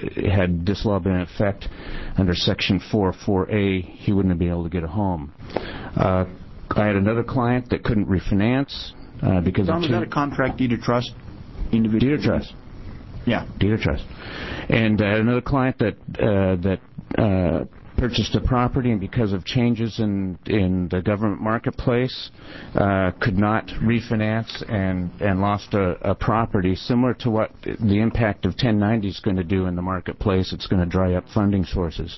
had this law been in effect under Section four four A, he wouldn't have been able to get a home. Uh, I had another client that couldn't refinance uh, because Tom, of is that a contract deed of trust? Individual deed of trust. Yeah, deed of trust. And uh, another client that uh, that uh, purchased a property, and because of changes in in the government marketplace, uh, could not refinance and and lost a, a property. Similar to what the impact of ten ninety is going to do in the marketplace, it's going to dry up funding sources.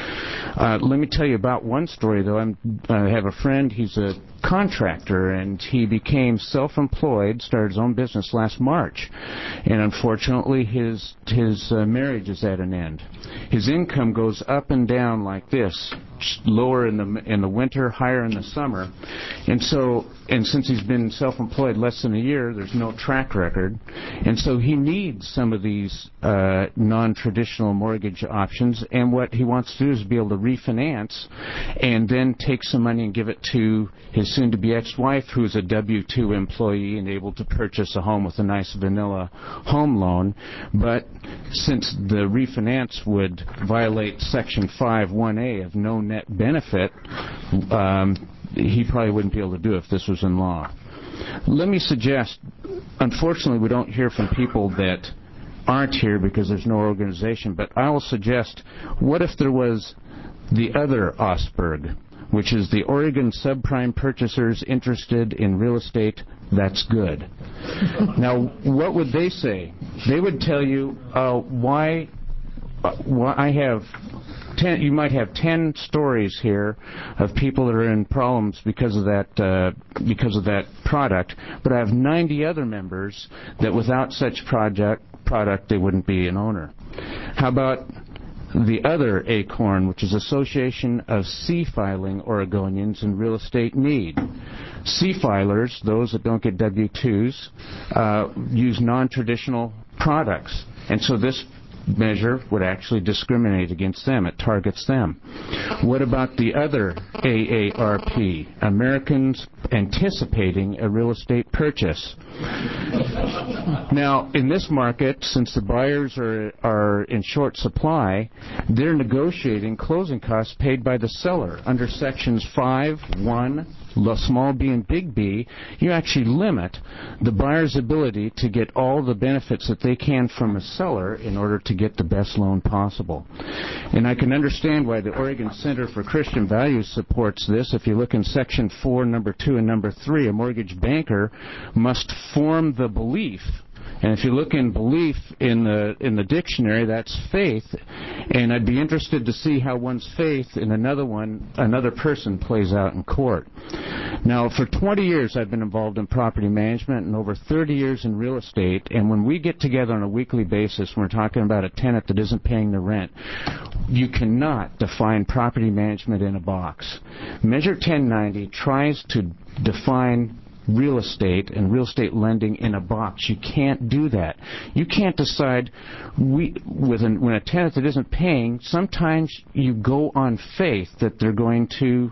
Uh, let me tell you about one story, though. I'm, I have a friend. He's a contractor, and he became self-employed, started his own business last March, and unfortunately, his his uh, marriage is at an end. His income goes up and down like this, lower in the in the winter, higher in the summer, and so and since he's been self-employed less than a year, there's no track record, and so he needs some of these uh, non-traditional mortgage options. And what he wants to do is be able to refinance, and then take some money and give it to his soon-to-be ex-wife, who is a W two employee and able to purchase a home with a nice vanilla home loan. But since the refinance would violate Section five one A of no net benefit, um, he probably wouldn't be able to do it if this was in law. Let me suggest, unfortunately, we don't hear from people that aren't here because there's no organization, but I will suggest, what if there was the other OSPERG, which is the Oregon Subprime Purchasers Interested in Real Estate That's Good? Now, what would they say? They would tell you uh, why, uh, why I have ten, you might have ten stories here of people that are in problems because of that uh, because of that product, but I have ninety other members that without such project product they wouldn't be an owner. How about the other ACORN, which is Association of C-Filing Oregonians in Real Estate Need? C-filers, those that don't get W twos, uh, use non-traditional products, and so this measure would actually discriminate against them. It targets them. What about the other A A R P, Americans Anticipating a Real Estate Purchase? Now, in this market, since the buyers are, are in short supply, they're negotiating closing costs paid by the seller. Under Sections five, one, small b and big B, you actually limit the buyer's ability to get all the benefits that they can from a seller in order to get the best loan possible. And I can understand why the Oregon Center for Christian Values supports this. If you look in Section four, number two, and number three, a mortgage banker must form the belief. And if you look in belief in the in the dictionary, that's faith. And I'd be interested to see how one's faith in another one, another person, plays out in court. Now, for twenty years, I've been involved in property management and over thirty years in real estate. And when we get together on a weekly basis, when we're talking about a tenant that isn't paying the rent, you cannot define property management in a box. Measure ten ninety tries to define real estate and real estate lending in a box. You can't do that. You can't decide we, with an, when a tenant that isn't paying, sometimes you go on faith that they're going to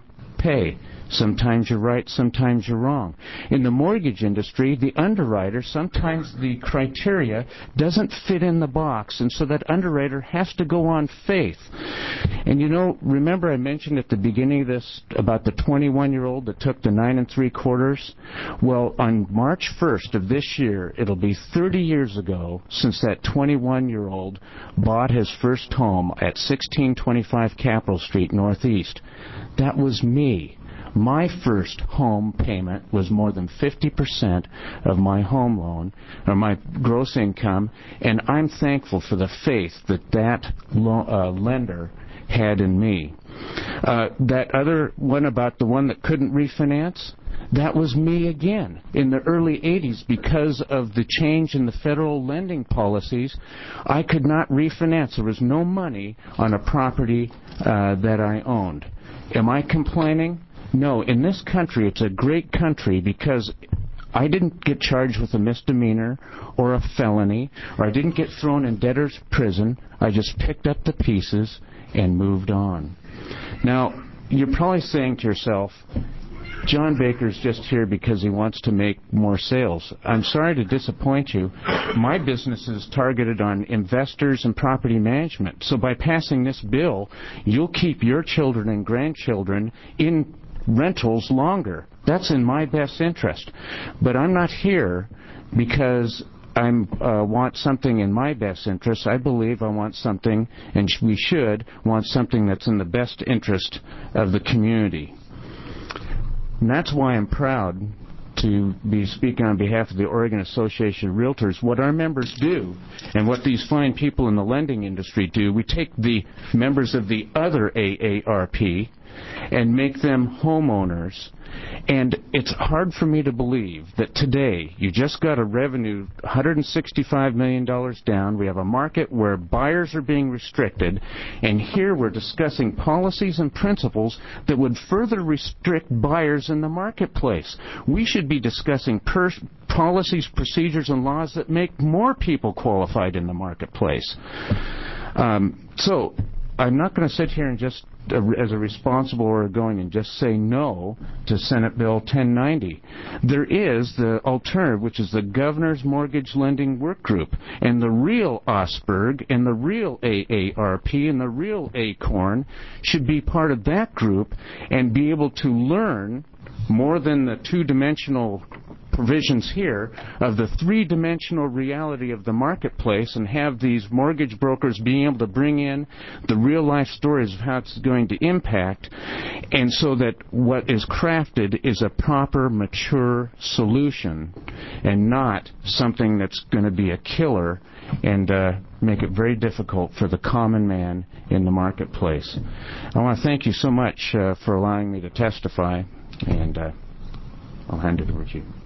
pay. Sometimes you're right, sometimes you're wrong. In the mortgage industry, the underwriter, sometimes the criteria doesn't fit in the box, and so that underwriter has to go on faith. And you know, remember I mentioned at the beginning of this about the twenty-one-year-old that took the nine and three quarters? Well, on March first of this year, it'll be thirty years ago since that twenty-one-year-old bought his first home at sixteen twenty-five Capitol Street Northeast. That was me. My first home payment was more than fifty percent of my home loan, or my gross income, and I'm thankful for the faith that that lo- uh, lender had in me. Uh, that other one about the one that couldn't refinance, that was me again in the early eighties because of the change in the federal lending policies. I could not refinance. There was no money on a property uh, that I owned. Am I complaining? No, in this country, it's a great country because I didn't get charged with a misdemeanor or a felony, or I didn't get thrown in debtor's prison. I just picked up the pieces and moved on. Now, you're probably saying to yourself, John Baker's just here because he wants to make more sales. I'm sorry to disappoint you. My business is targeted on investors and property management. So by passing this bill, you'll keep your children and grandchildren in rentals longer. That's in my best interest. But I'm not here because I uh, want something in my best interest. I believe I want something, and sh- we should want something that's in the best interest of the community. And that's why I'm proud to be speaking on behalf of the Oregon Association of Realtors. What our members do, and what these fine people in the lending industry do, we take the members of the other A A R P and make them homeowners. And it's hard for me to believe that today you just got a revenue one hundred sixty-five million dollars down. We have a market where buyers are being restricted, and here we're discussing policies and principles that would further restrict buyers in the marketplace. We should be discussing per- policies, procedures, and laws that make more people qualified in the marketplace. Um, so I'm not going to sit here and just, uh, as a responsible Oregonian, and just say no to Senate Bill ten ninety. There is the alternative, which is the Governor's Mortgage Lending Work Group, and the real OSBRG and the real A A R P and the real ACORN should be part of that group and be able to learn more than the two-dimensional provisions here of the three-dimensional reality of the marketplace, and have these mortgage brokers being able to bring in the real-life stories of how it's going to impact, and so that what is crafted is a proper, mature solution and not something that's going to be a killer and uh, make it very difficult for the common man in the marketplace. I want to thank you so much uh, for allowing me to testify, and uh, I'll hand it over to you.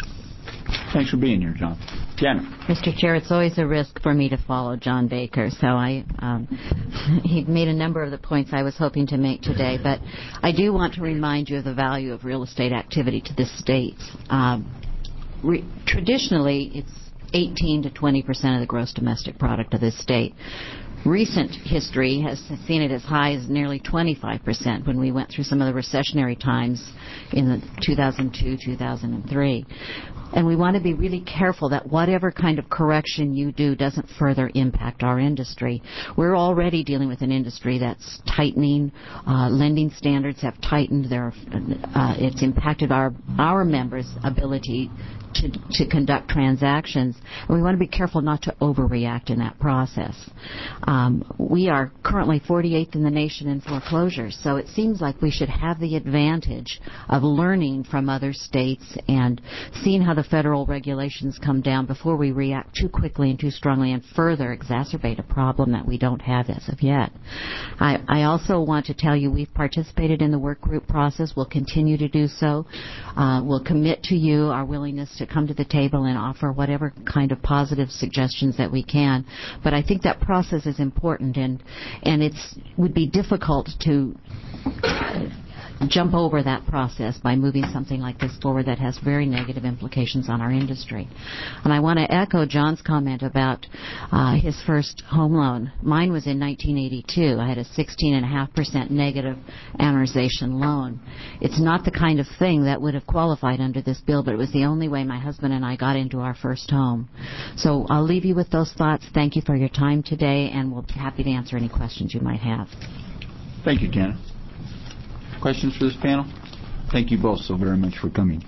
Thanks for being here, John. Janet. Mister Chair, it's always a risk for me to follow John Baker, so I um, he made a number of the points I was hoping to make today, but I do want to remind you of the value of real estate activity to this state. Um, re- traditionally, it's eighteen to twenty percent of the gross domestic product of this state. Recent history has seen it as high as nearly twenty-five percent when we went through some of the recessionary times in the two thousand two, two thousand three. And we want to be really careful that whatever kind of correction you do doesn't further impact our industry. We're already dealing with an industry that's tightening. Uh, lending standards have tightened. There, uh, it's impacted our our members' ability to, to conduct transactions, and we want to be careful not to overreact in that process. Um, we are currently forty-eighth in the nation in foreclosures, so it seems like we should have the advantage of learning from other states and seeing how the federal regulations come down before we react too quickly and too strongly and further exacerbate a problem that we don't have as of yet. I, I also want to tell you we've participated in the work group process. We'll continue to do so. Uh, we'll commit to you our willingness to come to the table and offer whatever kind of positive suggestions that we can. But I think that process is important, and and it's would be difficult to jump over that process by moving something like this forward that has very negative implications on our industry. And I want to echo John's comment about uh, his first home loan. Mine was in nineteen eighty-two. I had a sixteen point five percent negative amortization loan. It's not the kind of thing that would have qualified under this bill, but it was the only way my husband and I got into our first home. So I'll leave you with those thoughts. Thank you for your time today, and we'll be happy to answer any questions you might have. Thank you, Janet. Questions for this panel? Thank you both so very much for coming.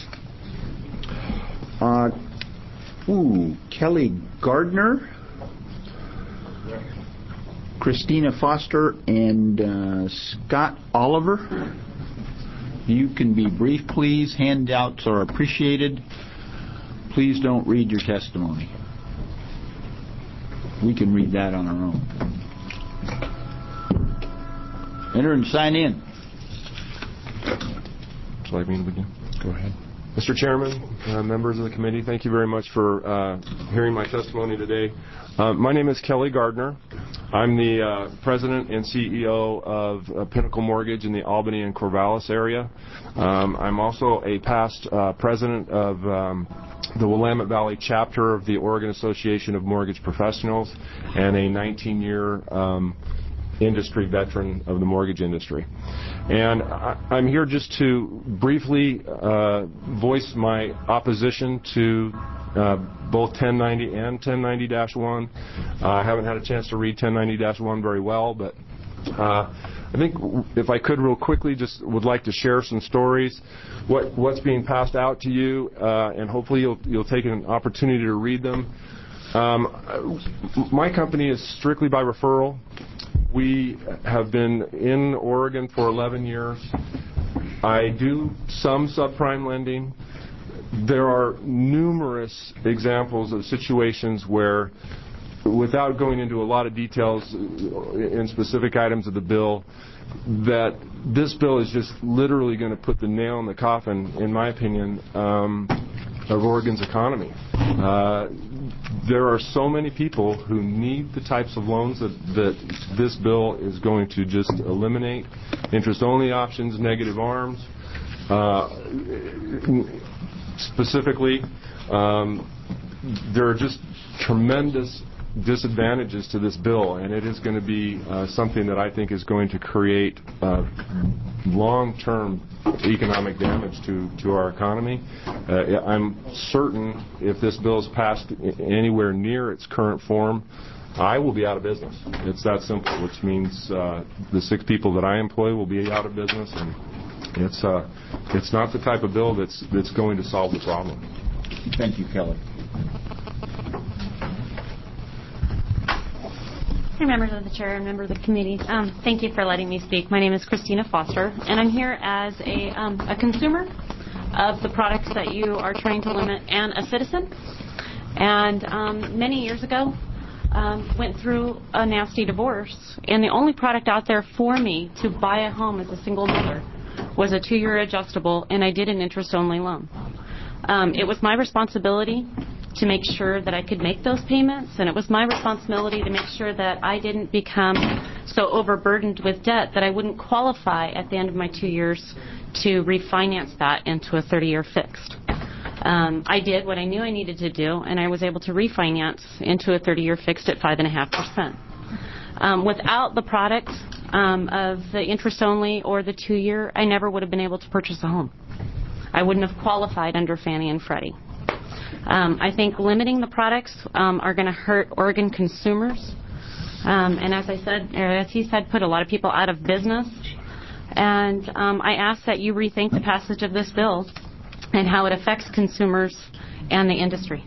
Uh, ooh, Kelly Gardner, Christina Foster, and uh, Scott Oliver. You can be brief, please. Handouts are appreciated. Please don't read your testimony. We can read that on our own. Enter and sign in. Would you like me to begin? Go ahead. Mister Chairman, uh, members of the committee, thank you very much for uh, hearing my testimony today. Uh, my name is Kelly Gardner. I'm the uh, president and C E O of uh, Pinnacle Mortgage in the Albany and Corvallis area. Um, I'm also a past uh, president of um, the Willamette Valley chapter of the Oregon Association of Mortgage Professionals and a nineteen-year um, industry veteran of the mortgage industry. And I, I'm here just to briefly uh, voice my opposition to uh, both ten ninety and ten ninety dash one. Uh, I haven't had a chance to read ten ninety dash one very well, but uh, I think if I could real quickly, just would like to share some stories, what, what's being passed out to you, uh, and hopefully you'll, you'll take an opportunity to read them. Um, my company is strictly by referral. We have been in Oregon for eleven years. I do some subprime lending. There are numerous examples of situations where, without going into a lot of details in specific items of the bill, that this bill is just literally going to put the nail in the coffin, in my opinion, um, of Oregon's economy. Uh, there are so many people who need the types of loans that, that this bill is going to just eliminate. Interest-only options, negative arms. Uh, specifically, um, there are just tremendous disadvantages to this bill, and it is going to be uh, something that I think is going to create uh, long-term economic damage to, to our economy. Uh, I'm certain if this bill is passed anywhere near its current form, I will be out of business. It's that simple, which means uh, the six people that I employ will be out of business, and it's uh, it's not the type of bill that's that's going to solve the problem. Thank you, Kelly. Hey, members of the chair and members of the committee. Um, thank you for letting me speak. My name is Christina Foster, and I'm here as a, um, a consumer of the products that you are trying to limit and a citizen. And um, many years ago, um, went through a nasty divorce, and the only product out there for me to buy a home as a single mother was a two-year adjustable, and I did an interest-only loan. Um, it was my responsibility to make sure that I could make those payments, and it was my responsibility to make sure that I didn't become so overburdened with debt that I wouldn't qualify at the end of my two years to refinance that into a thirty-year fixed. Um, I did what I knew I needed to do, and I was able to refinance into a thirty-year fixed at five point five percent. Um, without the product um, of the interest-only or the two-year, I never would have been able to purchase a home. I wouldn't have qualified under Fannie and Freddie. Um, I think limiting the products um, are going to hurt Oregon consumers. Um, and as I said, or as he said, put a lot of people out of business. And um, I ask that you rethink the passage of this bill and how it affects consumers and the industry.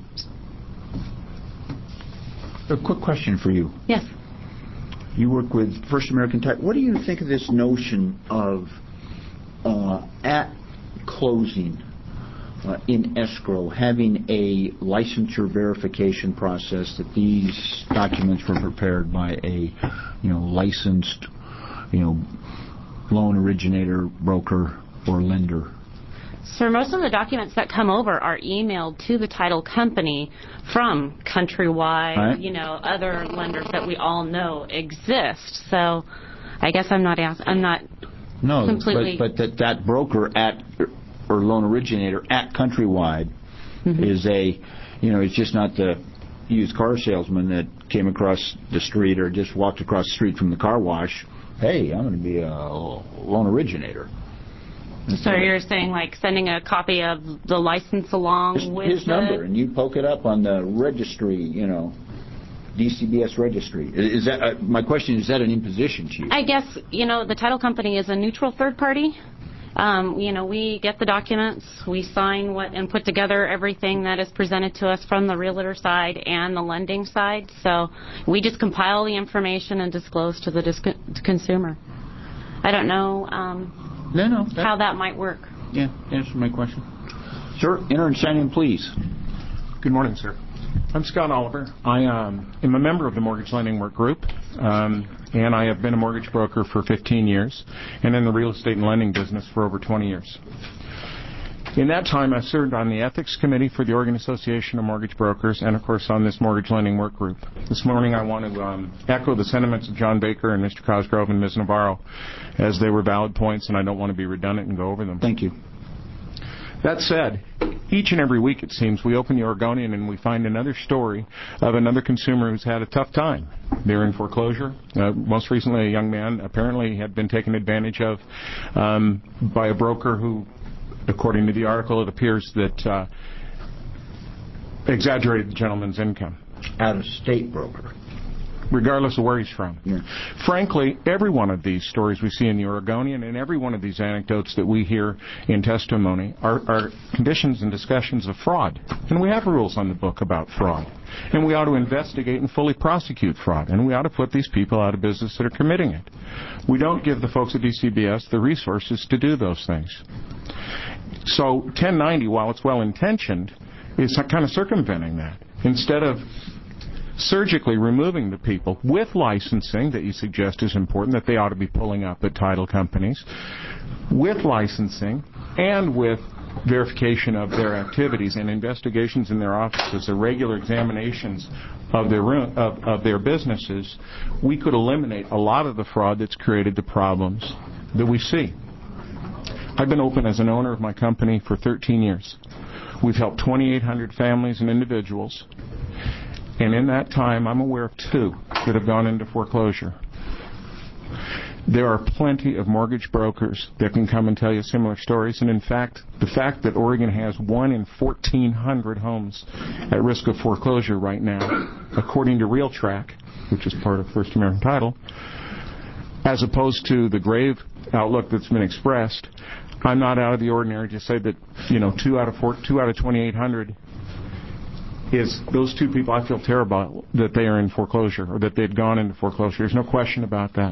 A quick question for you. Yes. You work with First American Tire. What do you think of this notion of uh, at closing, Uh, in escrow, having a licensure verification process that these documents were prepared by a, you know, licensed, you know, loan originator, broker, or lender? Sir, most of the documents that come over are emailed to the title company from Countrywide, right. you know, other lenders that we all know exist. So, I guess I'm not ask- I'm not No, completely. but, but that, that broker at or loan originator at Countrywide mm-hmm. is a, you know, it's just not the used car salesman that came across the street or just walked across the street from the car wash. Hey, I'm going to be a loan originator. So you're saying like sending a copy of the license along his, with his the... number, and you poke it up on the registry, you know, D C B S registry. Is that uh, my question? Is that an imposition to you? I guess, you know, the title company is a neutral third party. Um, you know, we get the documents, we sign what and put together everything that is presented to us from the realtor side and the lending side. So we just compile the information and disclose to the dis- to consumer. I don't know um, no, no, that, how that might work. Yeah, answer my question. Sir, enter and sign in, please. Good morning, sir. I'm Scott Oliver. I um, am a member of the Mortgage Lending Work Group, um, and I have been a mortgage broker for fifteen years and in the real estate and lending business for over twenty years. In that time, I served on the Ethics Committee for the Oregon Association of Mortgage Brokers and, of course, on this Mortgage Lending Work Group. This morning, I want to um, echo the sentiments of John Baker and Mister Cosgrove and Miz Navarro, as they were valid points, and I don't want to be redundant and go over them. Thank you. That said, each and every week, it seems, we open the Oregonian and we find another story of another consumer who's had a tough time. They're in foreclosure. Uh, most recently, a young man apparently had been taken advantage of um, by a broker who, according to the article, it appears that uh, exaggerated the gentleman's income. Out-of-state broker. Regardless of where he's from. Yeah. Frankly, every one of these stories we see in the Oregonian and every one of these anecdotes that we hear in testimony are, are conditions and discussions of fraud. And we have rules on the book about fraud. And we ought to investigate and fully prosecute fraud. And we ought to put these people out of business that are committing it. We don't give the folks at D C B S the resources to do those things. So ten ninety, while it's well-intentioned, is kind of circumventing that. Instead of surgically removing the people with licensing that you suggest is important, that they ought to be pulling up at title companies, with licensing and with verification of their activities and investigations in their offices, or regular examinations of their room, of, of their businesses, we could eliminate a lot of the fraud that's created the problems that we see. I've been open as an owner of my company for thirteen years. We've helped twenty-eight hundred families and individuals. And in that time, I'm aware of two that have gone into foreclosure. There are plenty of mortgage brokers that can come and tell you similar stories. And in fact, the fact that Oregon has one in fourteen hundred homes at risk of foreclosure right now, according to RealTrack, which is part of First American Title, as opposed to the grave outlook that's been expressed, I'm not out of the ordinary to say that, you know, two out of four, two out of twenty-eight hundred is those two people. I feel terrible that they are in foreclosure or that they'd gone into foreclosure. There's no question about that.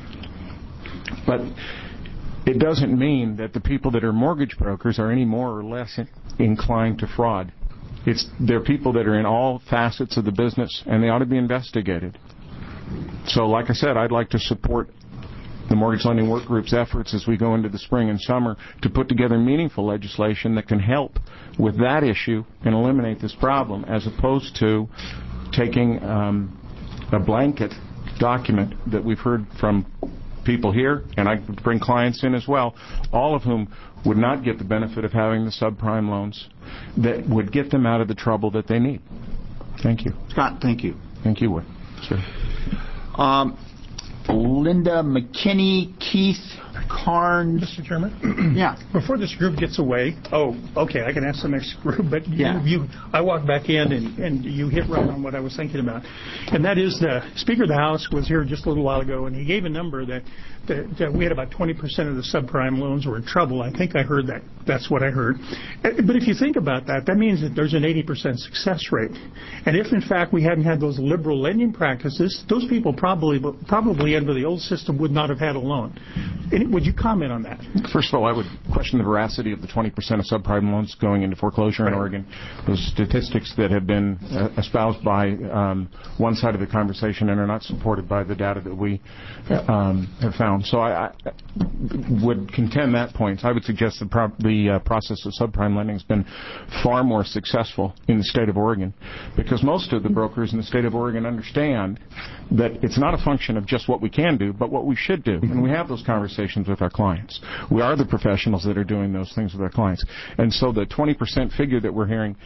But it doesn't mean that the people that are mortgage brokers are any more or less inclined to fraud. It's they're people that are in all facets of the business, and they ought to be investigated. So, like I said, I'd like to support the Mortgage Lending Work Group's efforts as we go into the spring and summer to put together meaningful legislation that can help with that issue and eliminate this problem, as opposed to taking um, a blanket document that we've heard from people here, and I bring clients in as well, all of whom would not get the benefit of having the subprime loans that would get them out of the trouble that they need. Thank you. Scott, thank you. Thank you, Wood. Sure. Um, Linda McKinney, Keith Carnes. Mister Chairman? Yeah. Before this group gets away, oh, okay, I can ask the next group, but you, yeah. you, I walked back in and, and you hit right on what I was thinking about. And that is the Speaker of the House was here just a little while ago, and he gave a number that, that, that we had about twenty percent of the subprime loans were in trouble. I think I heard that. That's what I heard. But if you think about that, that means that there's an eighty percent success rate. And if, in fact, we hadn't had those liberal lending practices, those people probably, probably under the old system would not have had a loan. And would you comment on that? First of all, I would question the veracity of the twenty percent of subprime loans going into foreclosure right. in Oregon. Those statistics that have been uh, espoused by um, one side of the conversation and are not supported by the data that we um, have found. So I, I would contend that point. I would suggest the, pro- the uh, process of subprime lending has been far more successful in the state of Oregon, because most of the brokers in the state of Oregon understand that it's not a function of just what we can do, but what we should do. And we have those conversations with our our clients. We are the professionals that are doing those things with our clients. And so the twenty percent figure that we're hearing,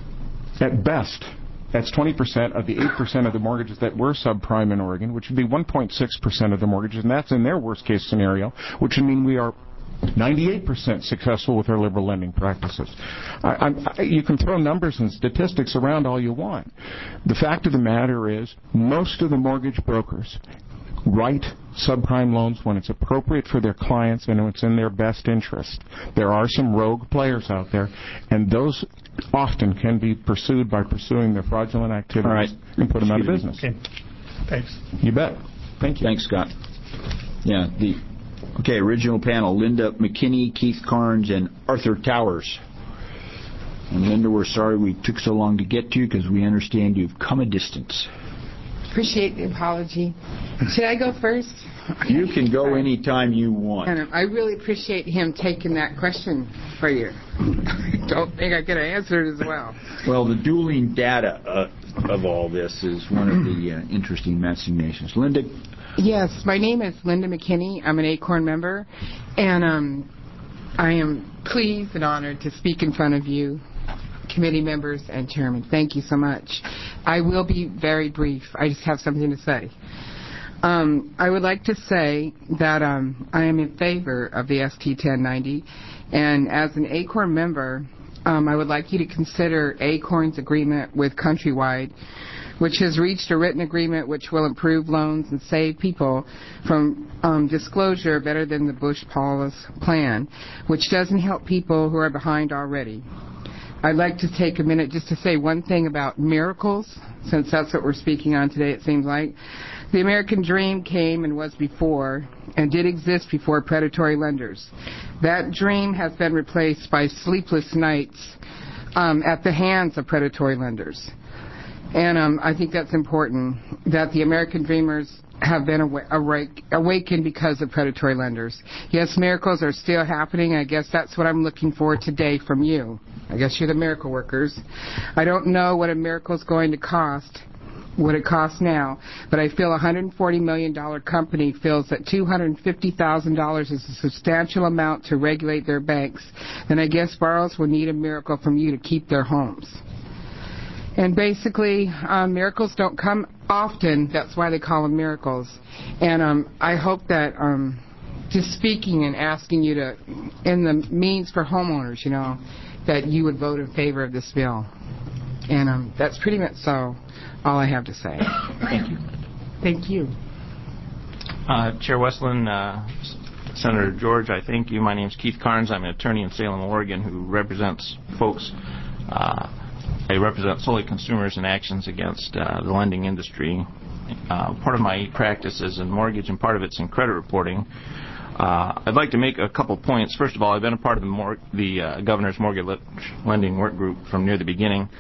at best, that's twenty percent of the eight percent of the mortgages that were subprime in Oregon, which would be one point six percent of the mortgages, and that's in their worst-case scenario, which would mean we are ninety-eight percent successful with our liberal lending practices. I, I, you can throw numbers and statistics around all you want. The fact of the matter is, most of the mortgage brokers write subprime loans when it's appropriate for their clients and when it's in their best interest. There are some rogue players out there, and those often can be pursued by pursuing their fraudulent activities All right. and put them out of Excuse business. Okay. Thanks. You bet. Thank you. Thanks, Scott. Yeah, the okay, original panel, Linda McKinney, Keith Carnes, and Arthur Towers. And Linda, we're sorry we took so long to get to you because we understand you've come a distance. Appreciate the apology. Should I go first? You can go any time you want. And I really appreciate him taking that question for you. I don't think I could have answered it as well. Well, the dueling data uh, of all this is one of the uh, interesting machinations. Linda? Yes, my name is Linda McKinney. I'm an ACORN member, and um, I am pleased and honored to speak in front of you, committee members and chairman. Thank you so much. I will be very brief. I just have something to say. Um, I would like to say that um, I am in favor of the S T ten ninety, and as an ACORN member, um, I would like you to consider ACORN's agreement with Countrywide, which has reached a written agreement which will improve loans and save people from um, disclosure better than the Bush-Paulus plan, which doesn't help people who are behind already. I'd like to take a minute just to say one thing about miracles, since that's what we're speaking on today, it seems like. The American dream came and was before, and did exist before predatory lenders. That dream has been replaced by sleepless nights um, at the hands of predatory lenders. And um, I think that's important, that the American dreamers have been awake, awakened because of predatory lenders. Yes, miracles are still happening. I guess that's what I'm looking for today from you. I guess you're the miracle workers. I don't know what a miracle is going to cost, what it costs now, but I feel a one hundred forty million dollars company feels that two hundred fifty thousand dollars is a substantial amount to regulate their banks, then I guess borrowers will need a miracle from you to keep their homes. And basically, um, miracles don't come often. That's why they call them miracles. And um, I hope that um, just speaking and asking you to, in the means for homeowners, you know, that you would vote in favor of this bill. And um, that's pretty much so all I have to say. Thank you. Thank you. Uh, Chair Westland, uh, Senator George, I thank you. My name is Keith Carnes. I'm an attorney in Salem, Oregon, who represents folks. Uh, I represent solely consumers in actions against uh, the lending industry. Uh, part of my practice is in mortgage, and part of it's in credit reporting. Uh, I'd like to make a couple points. First of all, I've been a part of the, mor- the uh, Governor's Mortgage Lending Work Group from near the beginning.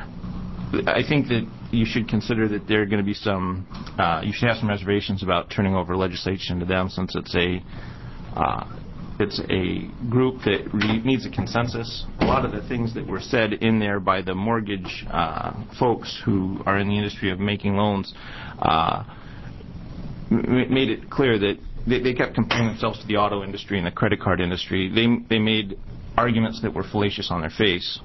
I think that you should consider that there are going to be some, uh, you should have some reservations about turning over legislation to them, since it's a uh, it's a group that re- needs a consensus. A lot of the things that were said in there by the mortgage uh, folks who are in the industry of making loans uh, m- made it clear that they, they kept comparing themselves to the auto industry and the credit card industry. They they made arguments that were fallacious on their face.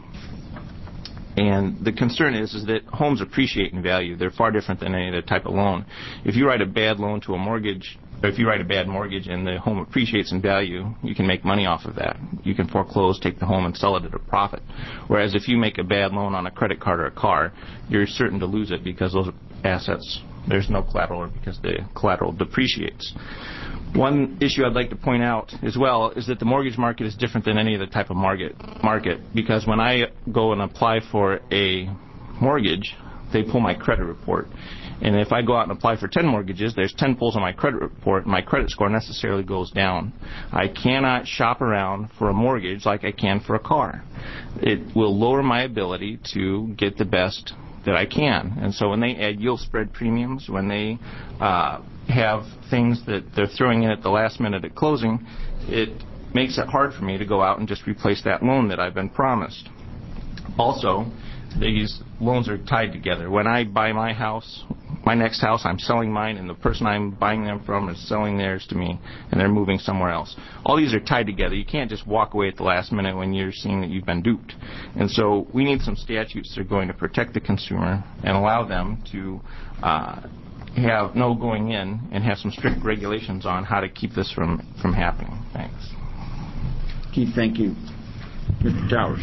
And the concern is, is that homes appreciate in value. They're far different than any other type of loan. If you write a bad loan to a mortgage, or if you write a bad mortgage and the home appreciates in value, you can make money off of that. You can foreclose, take the home, and sell it at a profit. Whereas if you make a bad loan on a credit card or a car, you're certain to lose it because those assets, there's no collateral, or because the collateral depreciates. One issue I'd like to point out as well is that the mortgage market is different than any other type of market, market because when I go and apply for a mortgage, they pull my credit report. And if I go out and apply for ten mortgages, there's ten pulls on my credit report, and my credit score necessarily goes down. I cannot shop around for a mortgage like I can for a car. It will lower my ability to get the best that I can. And so when they add yield spread premiums, when they uh, have things that they're throwing in at the last minute at closing, it makes it hard for me to go out and just replace that loan that I've been promised. Also, these loans are tied together. When I buy my house, my next house, I'm selling mine, and the person I'm buying them from is selling theirs to me, and they're moving somewhere else. All these are tied together. You can't just walk away at the last minute when you're seeing that you've been duped. And so we need some statutes that are going to protect the consumer and allow them to uh, have no going in and have some strict regulations on how to keep this from, from happening. Thanks. Keith, thank you. Mister Towers.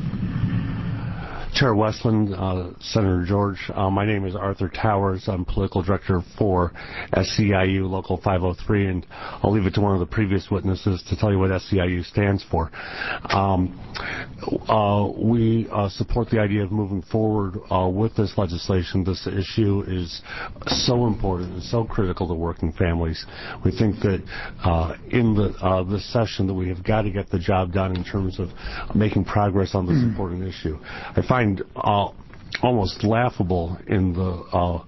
Chair Westland, uh, Senator George, uh, my name is Arthur Towers. I'm political director for S C I U Local five oh three, and I'll leave it to one of the previous witnesses to tell you what S C I U stands for. Um, uh, we uh, support the idea of moving forward uh, with this legislation. This issue is so important and so critical to working families. We think that uh, in the uh, this session that we have got to get the job done in terms of making progress on this important issue. I find Uh, almost laughable in the uh,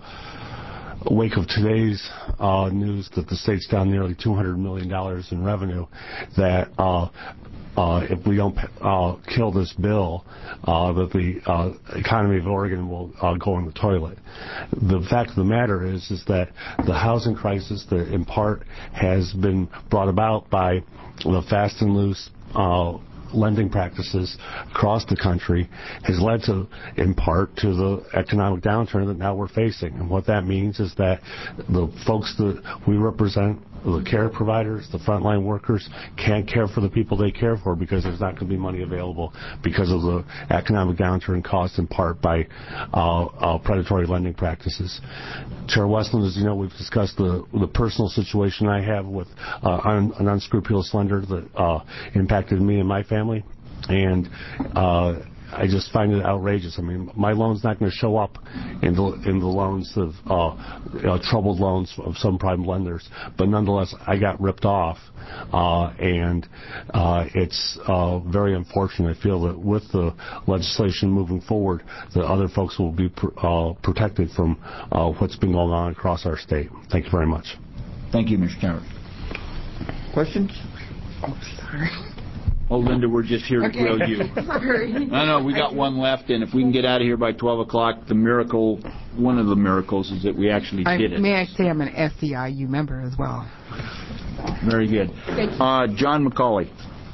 wake of today's uh, news that the state's down nearly two hundred million dollars in revenue, that uh, uh, if we don't uh, kill this bill, uh, that the uh, economy of Oregon will uh, go in the toilet. The fact of the matter is, is that the housing crisis that in part has been brought about by the fast and loose uh, lending practices across the country has led to, in part, to the economic downturn that now we're facing. And what that means is that the folks that we represent, the care providers, the frontline workers, can't care for the people they care for because there's not going to be money available because of the economic downturn caused in part by uh, uh, predatory lending practices. Chair Westland, as you know, we've discussed the, the personal situation I have with uh, un, an unscrupulous lender that uh, impacted me and my family. And uh, I just find it outrageous. I mean, my loan's not going to show up in the in the loans of uh, uh, troubled loans of some prime lenders, but nonetheless, I got ripped off, uh, and uh, it's uh, very unfortunate. I feel that with the legislation moving forward, that other folks will be pr- uh, protected from uh, what's been going on across our state. Thank you very much. Thank you, Mister Towers. Questions? Oh, sorry. Oh, Linda, we're just here to Okay. grill you. Sorry. No, no, we got one left, and if we can get out of here by twelve o'clock, the miracle, one of the miracles is that we actually I, did it. may I say I'm an S C I U member as well. Very good. Thank you. Uh, John McCauley,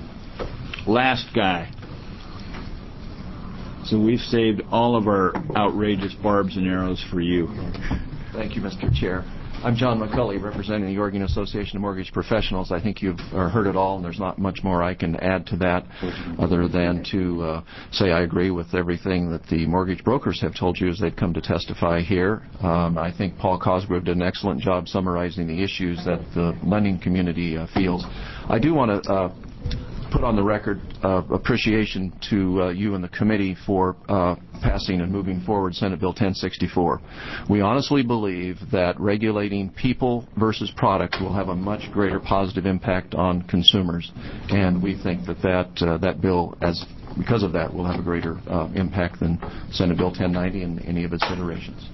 last guy. So we've saved all of our outrageous barbs and arrows for you. Thank you, Mister Chair. I'm John McCulley, representing the Oregon Association of Mortgage Professionals. I think you've uh, heard it all, and there's not much more I can add to that other than to uh, say I agree with everything that the mortgage brokers have told you as they've come to testify here. Um, I think Paul Cosgrove did an excellent job summarizing the issues that the lending community uh, feels. I do want to uh, put on the record uh, appreciation to uh, you and the committee for uh, passing and moving forward Senate Bill ten sixty-four. We honestly believe that regulating people versus product will have a much greater positive impact on consumers, and we think that that, uh, that bill, as because of that, will have a greater uh, impact than Senate Bill ten ninety and any of its iterations.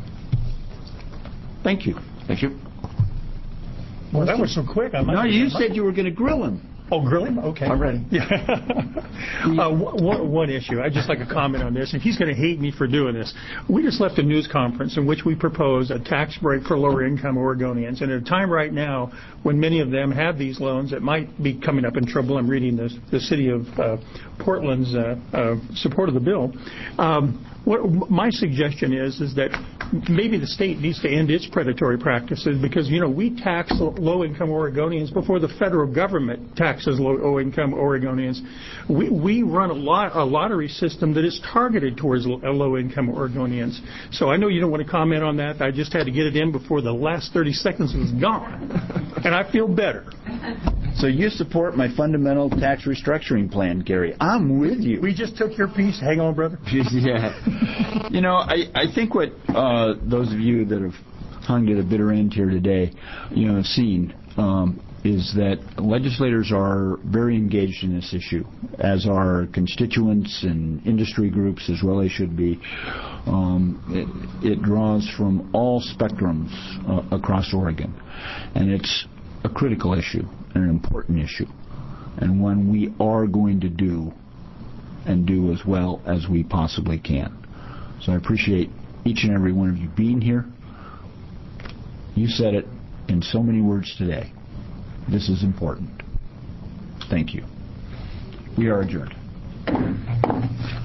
Thank you. Thank you. Well, that was so quick. I might No, you said you were going to grill him. Oh, grill him? Okay. I'm ready. Yeah. uh, one, one issue. I'd just like a comment on this, and he's going to hate me for doing this. We just left a news conference in which we proposed a tax break for lower-income Oregonians, and at a time right now when many of them have these loans that might be coming up in trouble. I'm reading this, the city of uh, Portland's uh, uh, support of the bill. Um, What my suggestion is is that maybe the state needs to end its predatory practices because, you know, we tax low-income Oregonians before the federal government taxes low-income Oregonians. We we run a, lot, a lottery system that is targeted towards low-income Oregonians. So I know you don't want to comment on that. I just had to get it in before the last thirty seconds was gone. And I feel better. So you support my fundamental tax restructuring plan, Gary. I'm with you. We just took your piece. Hang on, brother. Yeah. You know, I, I think what uh, those of you that have hung to the bitter end here today, you know, have seen um, is that legislators are very engaged in this issue, as are constituents and industry groups, as well they should be. Um, it, it draws from all spectrums uh, across Oregon, and it's a critical issue, an important issue, and one we are going to do and do as well as we possibly can. So I appreciate each and every one of you being here. You said it in so many words today. This is important. Thank you. We are adjourned.